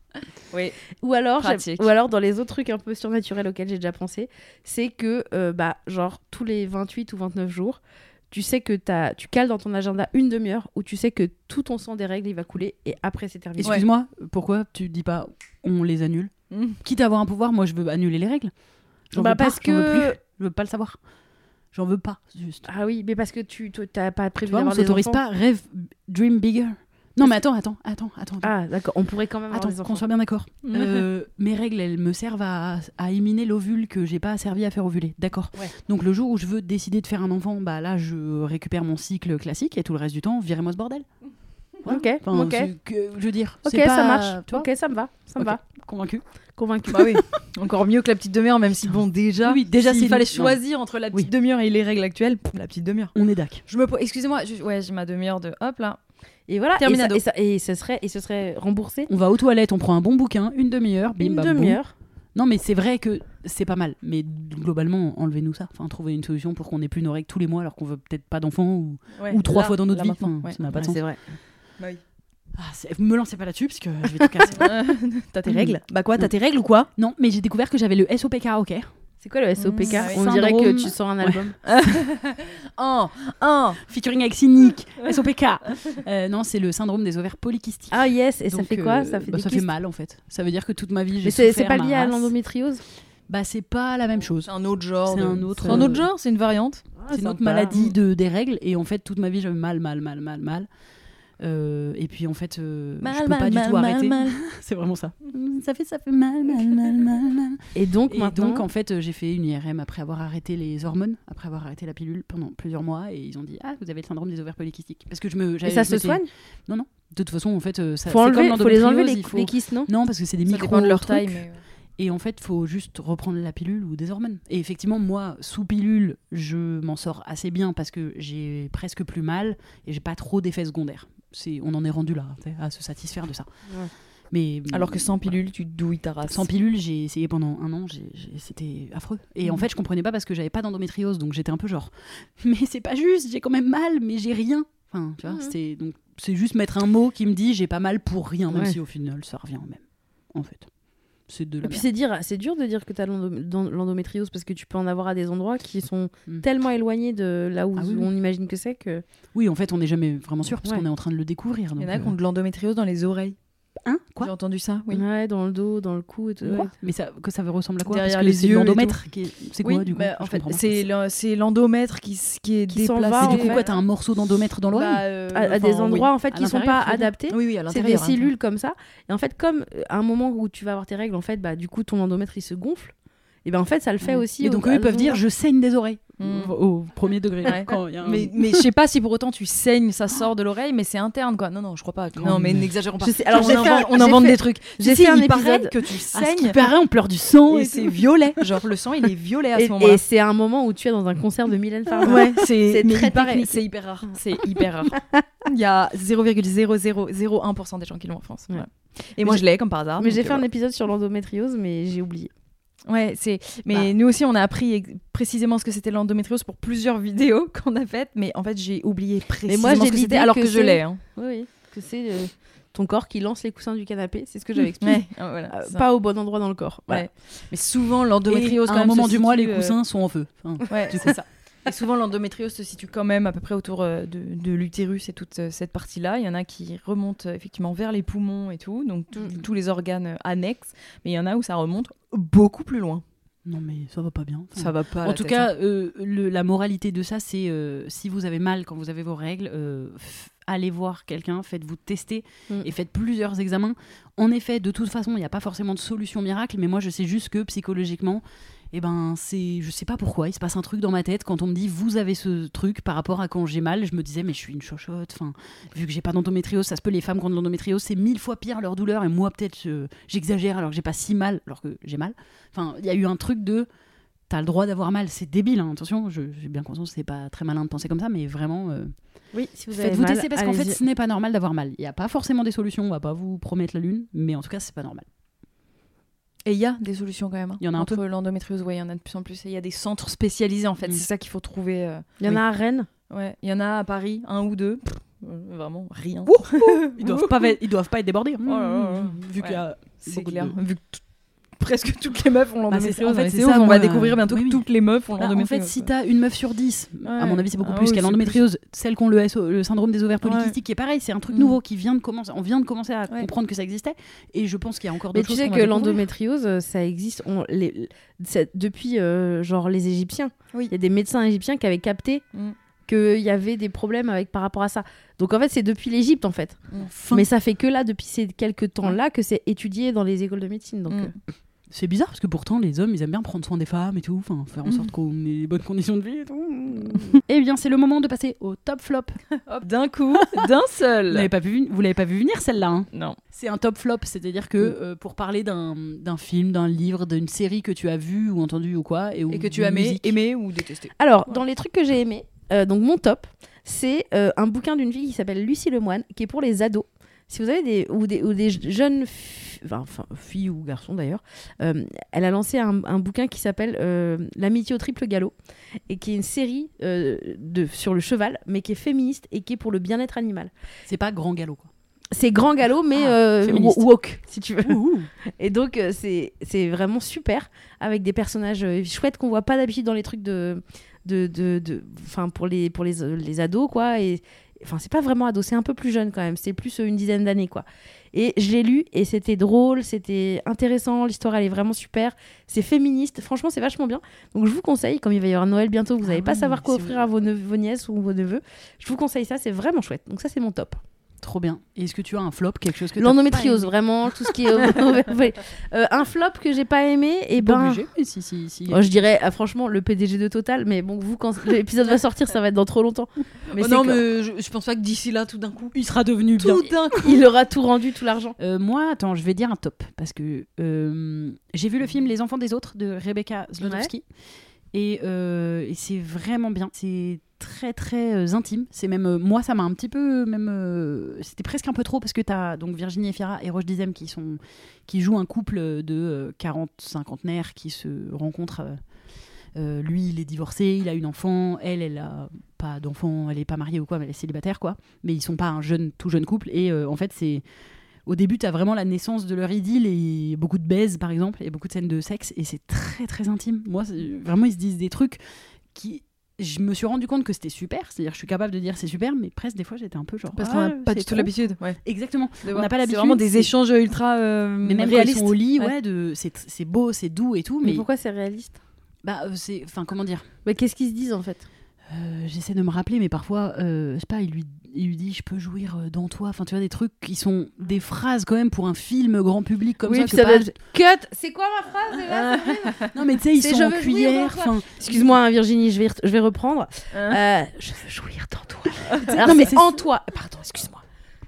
Oui. Ou alors Pratique. dans les autres trucs un peu surnaturels auxquels j'ai déjà pensé, c'est que genre tous les 28 ou 29 jours, tu sais que tu cales dans ton agenda une demi-heure où tu sais que tout ton sang des règles il va couler et après c'est terminé. Excuse-moi, pourquoi tu dis pas on les annule Quitte à avoir un pouvoir, moi je veux annuler les règles. J'en veux parce pas, j'en veux que plus. Je veux pas le savoir. J'en veux pas, juste. Ah oui, mais parce que tu t'as pas prévu Tu vois, on d'avoir des s'autorise enfants. pas, rêve, dream bigger. Non mais attends. Ah d'accord, on pourrait quand même avoir des Attends, enfants. qu'on soit bien d'accord. Mes règles, elles me servent à éliminer l'ovule que j'ai pas servi à faire ovuler. D'accord. Ouais. Donc le jour où je veux décider de faire un enfant, bah là je récupère mon cycle classique et tout le reste du temps, virez-moi ce bordel. Ok, Enfin, ok. je veux dire, Ok, c'est pas, ça marche. tu vois, Ok, ça me va. Ça me Ok. va. Convaincu. Convaincu. Bah oui, encore mieux que la petite demi-heure, même si bon déjà, Oui, déjà, s'il c'est fallait non. choisir entre la petite demi-heure et les règles actuelles, la petite demi-heure. On est dac. Excusez-moi, j'ai ma demi-heure de hop là. Et voilà. Terminado. Et ce serait remboursé. On va aux toilettes, on prend un bon bouquin, une demi-heure, bim Une bam boum. demi-heure. Non mais c'est vrai que c'est pas mal, mais globalement enlevez-nous ça, enfin trouver une solution pour qu'on ait plus nos règles tous les mois alors qu'on veut peut-être pas d'enfants ou 3 fois dans notre vie, enfin, ça n'a pas de sens. C'est vrai. Bah oui. Me lancez pas là-dessus parce que je vais tout casser. T'as tes règles? Bah quoi, t'as tes règles ou quoi? Non, mais j'ai découvert que j'avais le SOPK ok. C'est quoi le SOPK? Ah oui. On dirait que Syndrome. tu sors un album. Featuring avec Cynic, SOPK. Non, c'est le syndrome des ovaires polykystiques. Ah yes, et ça Donc, fait quoi? Ça fait des ça fait kystes. mal en fait. Ça veut dire que toute ma vie j'ai Mais souffert c'est pas lié ma à race. l'endométriose? Bah c'est pas la même chose. C'est un autre genre. C'est un autre- un autre genre, c'est une variante. C'est une autre maladie des règles et en fait toute ma vie j'avais mal. Et puis en fait je peux pas du tout arrêter. C'est vraiment ça. Ça fait mal. Et donc Et maintenant. donc en fait j'ai fait une IRM après avoir arrêté les hormones, après avoir arrêté la pilule pendant plusieurs mois et ils ont dit vous avez le syndrome des ovaires polykystiques parce que Et ça se soigne? Non. De toute façon en fait ça Faut c'est comme les enlever l'endométriose, les kystes, non? Non parce que c'est des Ça micro dépend de leur trucs. taille, mais Et en fait, faut juste reprendre la pilule ou des hormones. Et effectivement, moi, sous pilule, je m'en sors assez bien parce que j'ai presque plus mal et j'ai pas trop d'effets secondaires. On en est rendu là, à se satisfaire de ça. Ouais. Mais alors que sans pilule, tu douilles ta race. sans pilule, j'ai essayé pendant 1 an, c'était affreux. Et en fait, je comprenais pas parce que j'avais pas d'endométriose, donc j'étais un peu genre, mais c'est pas juste, j'ai quand même mal, mais j'ai rien. Enfin, tu vois, donc c'est juste mettre un mot qui me dit j'ai pas mal pour rien, même Ouais. si au final ça revient au même. En fait, c'est de la Et puis merde. c'est dur de dire que tu as l'endométriose parce que tu peux en avoir à des endroits qui sont Mm. tellement éloignés de là où Ah oui, on imagine que c'est que. Oui, en fait, on n'est jamais vraiment sûr parce Ouais. qu'on est en train de le découvrir. Il y en donc, a qui ont de l'endométriose dans les oreilles. Hein Quoi J'ai entendu ça, oui. Ouais, dans le dos, dans le cou et tout. Quoi Ouais. Mais ça ressemble à quoi Derrière Parce que les c'est yeux et l'endomètre. C'est quoi Oui, du coup bah, Je en fait, comprends pas. c'est l'endomètre qui est Qui s'en déplacé. va, Mais en du coup, fait. quoi, t'as un morceau d'endomètre dans l'oreille À des enfin, endroits oui. en fait À qui sont l'intérieur, pas tu veux dire adaptés. Oui, à C'est des l'intérieur. hein. cellules comme ça. Et en fait, comme à un moment où tu vas avoir tes règles, en fait, bah, du coup, ton endomètre il se gonfle. Et ben en fait, ça le fait aussi. Mais donc eux, ils peuvent dire je saigne des oreilles Mm. au premier degré. Ouais. Quand il y a un- Mais je sais pas si pour autant tu saignes, ça sort de l'oreille, mais c'est interne quoi. Non, je crois pas. Oh, Non, mais mais- n'exagérons pas. Je sais- alors, Genre, j'ai on fait invente, un- on j'ai invente fait- des trucs. j'ai Si, fait un il paraît épisode- que tu À ce qui saignes paraît, on pleure du sang. et et c'est tout. violet. Genre le sang, il est violet à ce moment-là. Et c'est un moment où tu es dans un concert de Mylène Farmer. Ouais, c'est mais très il paraît- technique. C'est hyper rare. C'est hyper rare. Il y a 0,0001% des gens qui l'ont en France. Ouais. Voilà. Et moi, je l'ai comme par hasard. Mais donc, j'ai fait un voilà. épisode sur l'endométriose, mais j'ai oublié. Ouais, mais nous aussi on a appris précisément ce que c'était l'endométriose pour plusieurs vidéos qu'on a faites, mais en fait j'ai oublié précisément moi, j'ai ce que l'idée c'était alors que que je c'est- l'ai. Hein. Oui, que c'est ton corps qui lance les coussins du canapé. C'est ce que j'avais expliqué. Ouais, voilà, ça. Pas au bon endroit dans le corps. Voilà. Ouais. Mais souvent Et l'endométriose à quand un même moment se du mois, les situe, coussins sont en feu. Enfin, Ouais, c'est ça. Et souvent l'endométriose se situe quand même à peu près autour de l'utérus et toute cette partie-là. Il y en a qui remontent effectivement vers les poumons et tout, donc tous les organes annexes, mais il y en a où ça remonte beaucoup plus loin. non, mais ça va pas bien. Enfin, Ça va pas. à En la tout tête, cas, hein. la moralité de ça, c'est si vous avez mal quand vous avez vos règles, allez voir quelqu'un, faites-vous tester et faites plusieurs examens. En effet, de toute façon, il n'y a pas forcément de solution miracle, mais moi, je sais juste que psychologiquement, je sais pas pourquoi, il se passe un truc dans ma tête quand on me dit vous avez ce truc par rapport à quand j'ai mal. Je me disais mais je suis une chochotte. Enfin, vu que j'ai pas d'endométriose, ça se peut, les femmes qui ont de l'endométriose, c'est 1000 fois pire leur douleur et moi peut-être j'exagère alors que j'ai pas si mal alors que j'ai mal. Enfin, il y a eu un truc de t'as le droit d'avoir mal, c'est débile, hein. Attention, j'ai bien conscience que c'est pas très malin de penser comme ça, mais vraiment, Oui, si vous avez faites-vous mal, tester parce qu'en fait, allez-y. ce n'est pas normal d'avoir mal. Il n'y a pas forcément des solutions, on va pas vous promettre la lune, mais en tout cas, c'est pas normal. Et il y a des solutions quand même. Hein. Il y en a un entre l'endométriose, ouais, il y en a de plus en plus. Et il y a des centres spécialisés en fait. Mm. C'est ça qu'il faut trouver. Il y en a à Rennes. Ouais, il y en a à Paris, un ou deux. Vraiment, rien. Ils doivent pas être débordés. Oh là là là. Vu qu'il y a C'est beaucoup clair. de- Vu que presque toutes les meufs ont l'endométriose. en fait, Ouais, c'est ouf, ça, on moi, va découvrir bientôt oui, que oui. toutes les meufs ont Bah, en l'endométriose. fait, si t'as une meuf sur 10, à mon avis, c'est beaucoup plus oui, qui a c'est l'endométriose, celles qui ont le syndrome des ovaires polykystiques, qui est pareil, c'est un truc Mm. nouveau qui vient de commencer. On vient de commencer à Ouais. comprendre que ça existait, et je pense qu'il y a encore Mais d'autres tu choses. sais qu'on que va découvrir. l'endométriose, ça existe depuis genre les Égyptiens. Oui. Il y a des médecins égyptiens qui avaient capté Mm. qu'il y avait des problèmes par rapport à ça. Donc en fait, c'est depuis l'Égypte en fait. Enfin, Mais ça fait que là, depuis ces quelques temps-là, que c'est étudié dans les écoles de médecine. Donc, Mm. c'est bizarre parce que pourtant les hommes ils aiment bien prendre soin des femmes et tout, enfin faire en sorte qu'on ait des bonnes conditions de vie et tout. Eh bien, c'est le moment de passer au top flop. Hop, d'un coup, d'un Vous seul. l'avez pas vu venir celle-là, hein. Non. C'est un top flop, c'est-à-dire que pour parler d'un film, d'un livre, d'une série que tu as vu ou entendu ou quoi, ou Et que tu de as musique. aimé ou détesté. Alors, dans les trucs que j'ai aimés, donc mon top, c'est un bouquin d'une fille qui s'appelle Lucie Lemoine, qui est pour les ados. Si vous avez des jeunes filles ou garçons d'ailleurs, elle a lancé un bouquin qui s'appelle L'amitié au triple galop, et qui est une série sur le cheval, mais qui est féministe et qui est pour le bien-être animal. C'est pas grand galop quoi. C'est grand galop, mais féministe. woke, si tu veux. Ouh. Et donc, c'est vraiment super, avec des personnages chouettes qu'on voit pas d'habitude dans les trucs pour les ados, quoi. Et enfin, c'est pas vraiment ado, c'est un peu plus jeune quand même, c'est plus une dizaine d'années, quoi. Et je l'ai lu et c'était drôle, c'était intéressant, l'histoire elle est vraiment super, c'est féministe, franchement c'est vachement bien. Donc je vous conseille, comme il va y avoir Noël bientôt, vous n'allez pas savoir quoi offrir à vos nièces ou vos neveux, je vous conseille ça, c'est vraiment chouette. Donc ça c'est mon top. Trop bien. Et est-ce que tu as un flop, quelque chose que L'endométriose, vraiment, tout ce qui est un flop que j'ai pas aimé, et pas ben obligé, mais si. moi, je dirais franchement le PDG de Total, mais bon, vous quand l'épisode va sortir, ça va être dans trop longtemps. Mais c'est non, que- mais je pense pas que d'ici là, tout d'un coup. il sera devenu bien. Tout d'un coup. il aura tout rendu, tout l'argent. Moi, attends, je vais dire un top parce que j'ai vu le film Les Enfants des autres de Rebecca Zlotowski et c'est vraiment bien. C'est très très intime. C'est même moi, ça m'a un petit peu c'était presque un peu trop parce que t'as donc Virginie Efira et Roche Dizem qui jouent un couple de 40-50naires qui se rencontrent. Lui, il est divorcé, il a une enfant, elle a pas d'enfant, elle est pas mariée ou quoi, mais elle est célibataire quoi. Mais ils sont pas un tout jeune couple et en fait c'est au début, tu as vraiment la naissance de leur idylle et beaucoup de baise, par exemple, et beaucoup de scènes de sexe, et c'est très, très intime. Moi, vraiment, ils se disent des trucs qui... Je me suis rendu compte que c'était super, c'est-à-dire je suis capable de dire c'est super, mais presque des fois, j'étais un peu genre... Parce qu'on n'a pas du tout l'habitude. Ouais. Exactement. On n'a pas l'habitude. C'est vraiment des échanges ultra mais même réalistes. quand ils sont au lit, Ouais. c'est beau, c'est doux et tout, Mais mais... pourquoi c'est réaliste? c'est... Enfin, comment dire Mais qu'est-ce qu'ils se disent en fait? J'essaie de me rappeler, mais parfois, je sais pas, il lui dit je peux jouir dans toi. Enfin, tu vois, des trucs qui sont des phrases quand même pour un film grand public comme ça. puis que ça pas- doit être- Cut. C'est quoi ma phrase déjà? Non, mais tu sais, ils C'est sont je en veux jouir cuillère. dans toi. Enfin, Excuse-moi hein, Virginie, je vais reprendre. Hein Je veux jouir dans toi. Alors Non, mais c'est c'est en toi. Pardon, excuse-moi.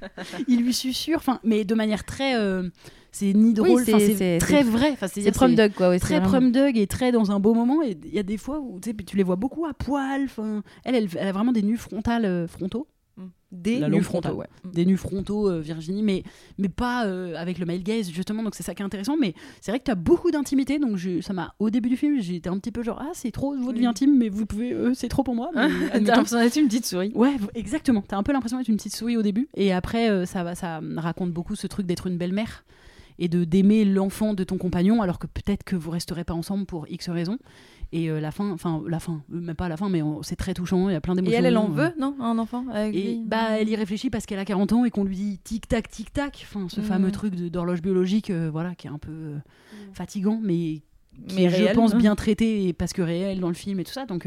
il lui susurre, enfin, mais de manière très. C'est ni drôle, Oui, enfin, c'est- c'est très vrai. Enfin, C'est prom dog quoi. Ouais, c'est Très vraiment- prom dog et très dans un beau moment. Et il y a des fois où tu les vois beaucoup à poil. Enfin, elle a vraiment des nus frontaux. Des La nus longue frontaux, frontale. ouais. Des nus frontaux, Virginie, mais pas avec le male gaze, justement, donc c'est ça qui est intéressant. Mais c'est vrai que tu as beaucoup d'intimité, donc ça m'a, au début du film, j'étais un petit peu genre, ah, c'est trop votre vie intime, mais vous pouvez, c'est trop pour moi. Mais T'as admettons. l'impression d'être une petite souris. Ouais, exactement. T'as un peu l'impression d'être une petite souris au début, et après, ça raconte beaucoup ce truc d'être une belle-mère et d'aimer l'enfant de ton compagnon, alors que peut-être que vous resterez pas ensemble pour X raisons. Et la fin, même pas la fin, mais c'est très touchant, il y a plein Et d'émotions. elle en veut, non, un enfant avec Et lui elle y réfléchit parce qu'elle a 40 ans et qu'on lui dit tic-tac, tic-tac, enfin, ce fameux truc d'horloge biologique, voilà, qui est un peu fatigant, mais qui est, je réel, pense, hein. bien traité et parce que réel dans le film et tout ça. Donc,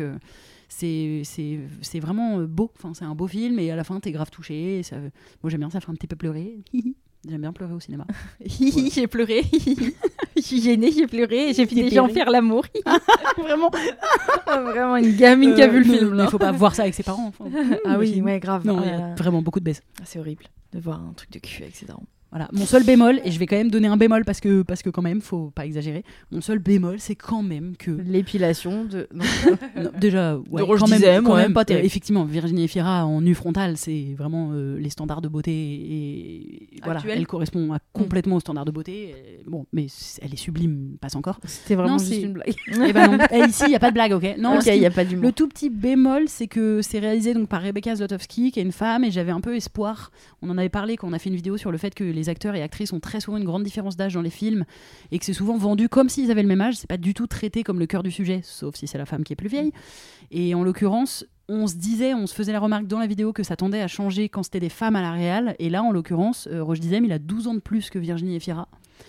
c'est vraiment beau. Enfin, c'est un beau film et à la fin, t'es grave touché. Moi, j'aime bien, ça fait un petit peu pleurer. J'aime bien pleurer au cinéma. J'ai pleuré. Je suis gênée, j'ai pleuré. J'ai fini Dépéré. en faire l'amour. Vraiment. Vraiment une gamine qui a vu le film. Il faut pas voir ça avec ses parents. Enfin. Ah Le oui, film. ouais, grave. Non, Ah il y là a là. vraiment beaucoup de baisse. C'est horrible de voir un truc de cul avec ses darons. Voilà. Mon seul bémol, et je vais quand même donner un bémol parce que quand même, faut pas exagérer. Mon seul bémol, c'est quand même que L'épilation de. Non. non, déjà, De Roche quand même, Dizem, quand ouais, même pas terrible. effectivement, Virginie Efira en nu frontal, c'est vraiment les standards de beauté et voilà, Actuel. elle correspond complètement aux standards de beauté. Bon, mais elle est sublime, passe encore. C'était vraiment Non, juste c'est- une blague. Eh ben non, ici il y a pas de blague, ok. Non, Ok, ce qui- il y a pas d'humour. le tout petit bémol, c'est que c'est réalisé donc par Rebecca Zlotowski, qui est une femme, et j'avais un peu espoir. On en avait parlé quand on a fait une vidéo sur le fait que les acteurs et actrices ont très souvent une grande différence d'âge dans les films, et que c'est souvent vendu comme s'ils avaient le même âge. C'est pas du tout traité comme le cœur du sujet, sauf si c'est la femme qui est plus vieille. Et en l'occurrence, on se faisait la remarque dans la vidéo que ça tendait à changer quand c'était des femmes à la réal. Et là, en l'occurrence, Roche Dizem, il a 12 ans de plus que Virginie Efira.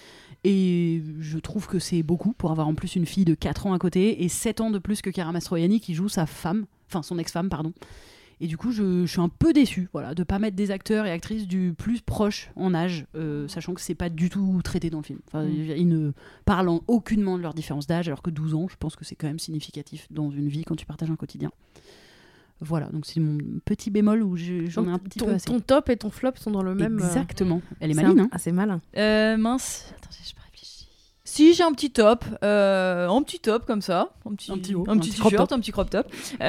Et je trouve que c'est beaucoup pour avoir en plus une fille de 4 ans à côté et 7 ans de plus que Chiara Mastroianni qui joue sa femme, enfin son ex-femme, pardon. Et du coup, je suis un peu déçue de ne pas mettre des acteurs et actrices du plus proche en âge, sachant que c'est pas du tout traité dans le film. Enfin, ils ne parlent aucunement de leur différence d'âge, alors que 12 ans, je pense que c'est quand même significatif dans une vie quand tu partages un quotidien. Voilà, donc c'est mon petit bémol où j'en ai un petit peu assez. Ton top et ton flop sont dans le même. Exactement. Elle est c'est maline, hein. Ah, c'est malin. Mince. Attendez, je réfléchis. Si, j'ai un petit top. Un petit top comme ça. Un petit haut, un petit crop t-shirt, top. un petit crop top.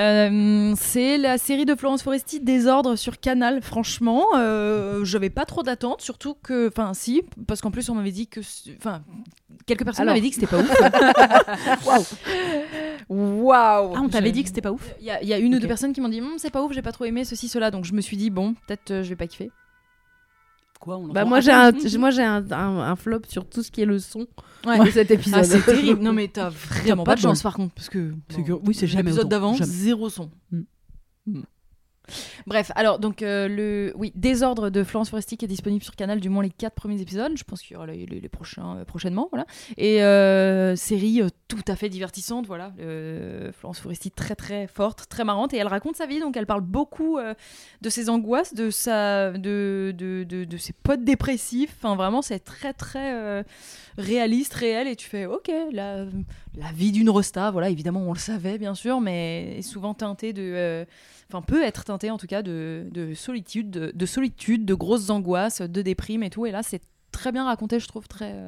C'est la série de Florence Foresti, Désordre sur Canal. Franchement, j'avais pas trop d'attentes. Surtout que. Enfin, si, parce qu'en plus, on m'avait dit que. Enfin, quelques personnes m'avaient dit que c'était pas ouf. Waouh! Ah, on t'avait dit que c'était pas ouf? Il y a une ou deux Ok. personnes qui m'ont dit c'est pas ouf, j'ai pas trop aimé ceci, cela. Donc je me suis dit, bon, peut-être je vais pas kiffer. Quoi, on Bah, entend moi, rien. j'ai un flop sur tout ce qui est le son Ouais. de cet épisode. Ah, c'est terrible. Non, mais t'as vraiment pas pas de de chance bol. par contre. Parce que. Oui, c'est jamais L'épisode autant. d'avant, Jamais. zéro son. Mm. Bref, alors donc Désordre de Florence Foresti qui est disponible sur Canal, du moins les 4 premiers épisodes. Je pense qu'il y aura les prochains prochainement, voilà. Et série tout à fait divertissante, voilà. Florence Foresti très très forte, très marrante, et elle raconte sa vie, donc elle parle beaucoup de ses angoisses, de ses potes dépressifs. Enfin vraiment, c'est très très réaliste, réel, et tu fais ok, la vie d'une rosta, voilà. Évidemment, on le savait bien sûr, mais est souvent teintée de enfin peut être teinté en tout cas de solitude, de grosses angoisses, de déprime et tout. Et là, c'est très bien raconté, je trouve, très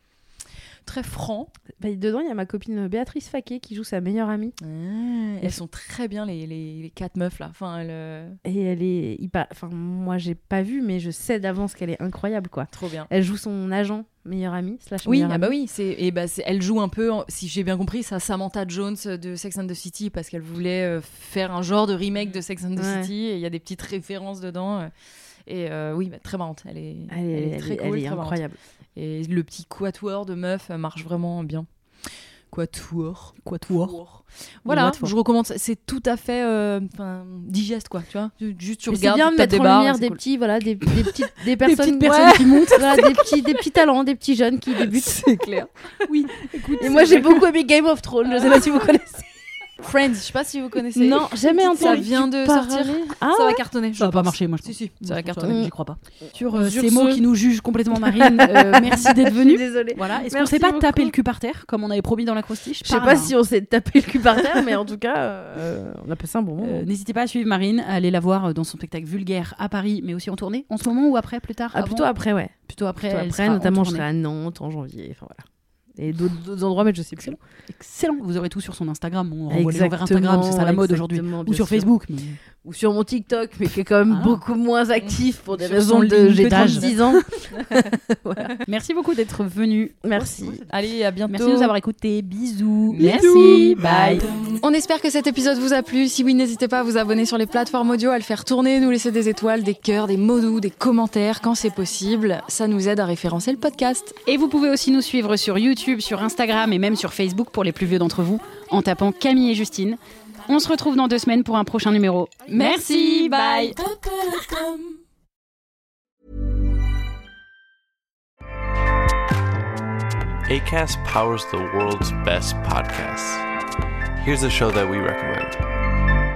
franc. Bah, dedans, il y a ma copine Béatrice Faquet qui joue sa meilleure amie. Elles sont très bien, les 4 meufs là. Enfin, Et elle est enfin, moi, j'ai pas vu, mais je sais d'avance qu'elle est incroyable, quoi. trop bien. Elle joue son agent, meilleure amie, / Oui, meilleure ah bah amie. oui, elle joue un peu, si j'ai bien compris, sa Samantha Jones de Sex and the City, parce qu'elle voulait faire un genre de remake de Sex and the Ouais. City, et il y a des petites références dedans. Et oui, bah, très marrante. Elle est très cool, elle est très marrante. incroyable. Et le petit quatuor de meufs marche vraiment bien. Quatuor. Voilà, What for. je recommande. C'est tout à fait digeste, quoi. Tu vois, juste tu Mais c'est regardes, bien tu de tapes mettre en barres, lumière c'est des cool. petits, voilà, des personnes, petites personnes qui montent, voilà, des petits talents, des petits jeunes qui débutent. C'est clair. Oui, écoute. Et moi, j'ai beaucoup aimé Game of Thrones. Je sais pas si vous connaissez. Friends, je sais pas si vous connaissez. Non, jamais entendu. Ça vient de sortir. Ah, Ça va cartonner. Ça va pas marcher, moi. Je Si, pense. si, ça va Je pense cartonner. J'y crois pas. Sur Sur ces ce- mots qui nous jugent complètement, Marine, merci d'être venue. Désolée. Voilà. Est-ce qu'on Merci s'est pas beaucoup. tapé le cul par terre, comme on avait promis dans l'acrostiche? Je sais pas si on s'est tapé le cul par terre, mais en tout cas, on a passé un bon moment. N'hésitez pas à suivre Marine, à aller la voir dans son spectacle Vulgaire à Paris, mais aussi en tournée. En ce moment ou après, plus tard? Ah, avant plutôt après, ouais. Plutôt après. Plutôt elle après, sera en notamment, je tournée. serai à Nantes en janvier. Enfin voilà. Et d'autres endroits, mais je sais plus. Excellent. Vous aurez tout sur son Instagram. On renvoie les gens vers Instagram, c'est ça la mode aujourd'hui. exactement, Ou bien sur sûr. Facebook. mais- Ou sur mon TikTok, mais qui est quand même Ah. beaucoup moins actif pour des Sur raisons son de. LinkedIn J'ai d'âge. 36 ans. Merci beaucoup d'être venu. Merci. Allez, à bientôt. Merci de nous avoir écoutés. Bisous. Merci. Bye. On espère que cet épisode vous a plu. Si oui, n'hésitez pas à vous abonner sur les plateformes audio, à le faire tourner, nous laisser des étoiles, des cœurs, des mots doux, des commentaires quand c'est possible. Ça nous aide à référencer le podcast. Et vous pouvez aussi nous suivre sur YouTube, sur Instagram et même sur Facebook pour les plus vieux d'entre vous en tapant Camille et Justine. On se retrouve dans 2 semaines pour un prochain numéro. Merci, bye. Acast powers the world's best podcasts. Here's a show that we recommend.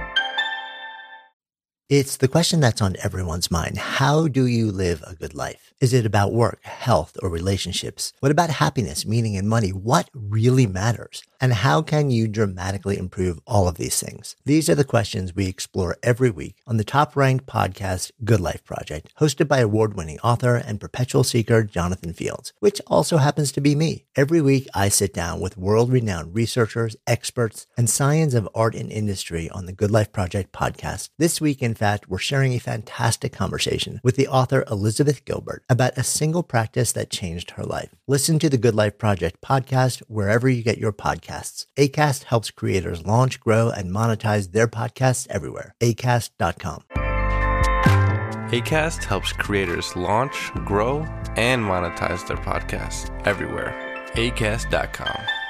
It's the question that's on everyone's mind. How do you live a good life? Is it about work, health, or relationships? What about happiness, meaning, and money? What really matters? And how can you dramatically improve all of these things? These are the questions we explore every week on the top-ranked podcast, Good Life Project, hosted by award-winning author and perpetual seeker Jonathan Fields, which also happens to be me. Every week, I sit down with world-renowned researchers, experts, and science of art and industry on the Good Life Project podcast. This week, in fact, we're sharing a fantastic conversation with the author Elizabeth Gilbert about a single practice that changed her life. Listen to the Good Life Project podcast wherever you get your podcasts. Acast helps creators launch, grow, and monetize their podcasts everywhere. Acast.com. Acast helps creators launch, grow, and monetize their podcasts everywhere. Acast.com.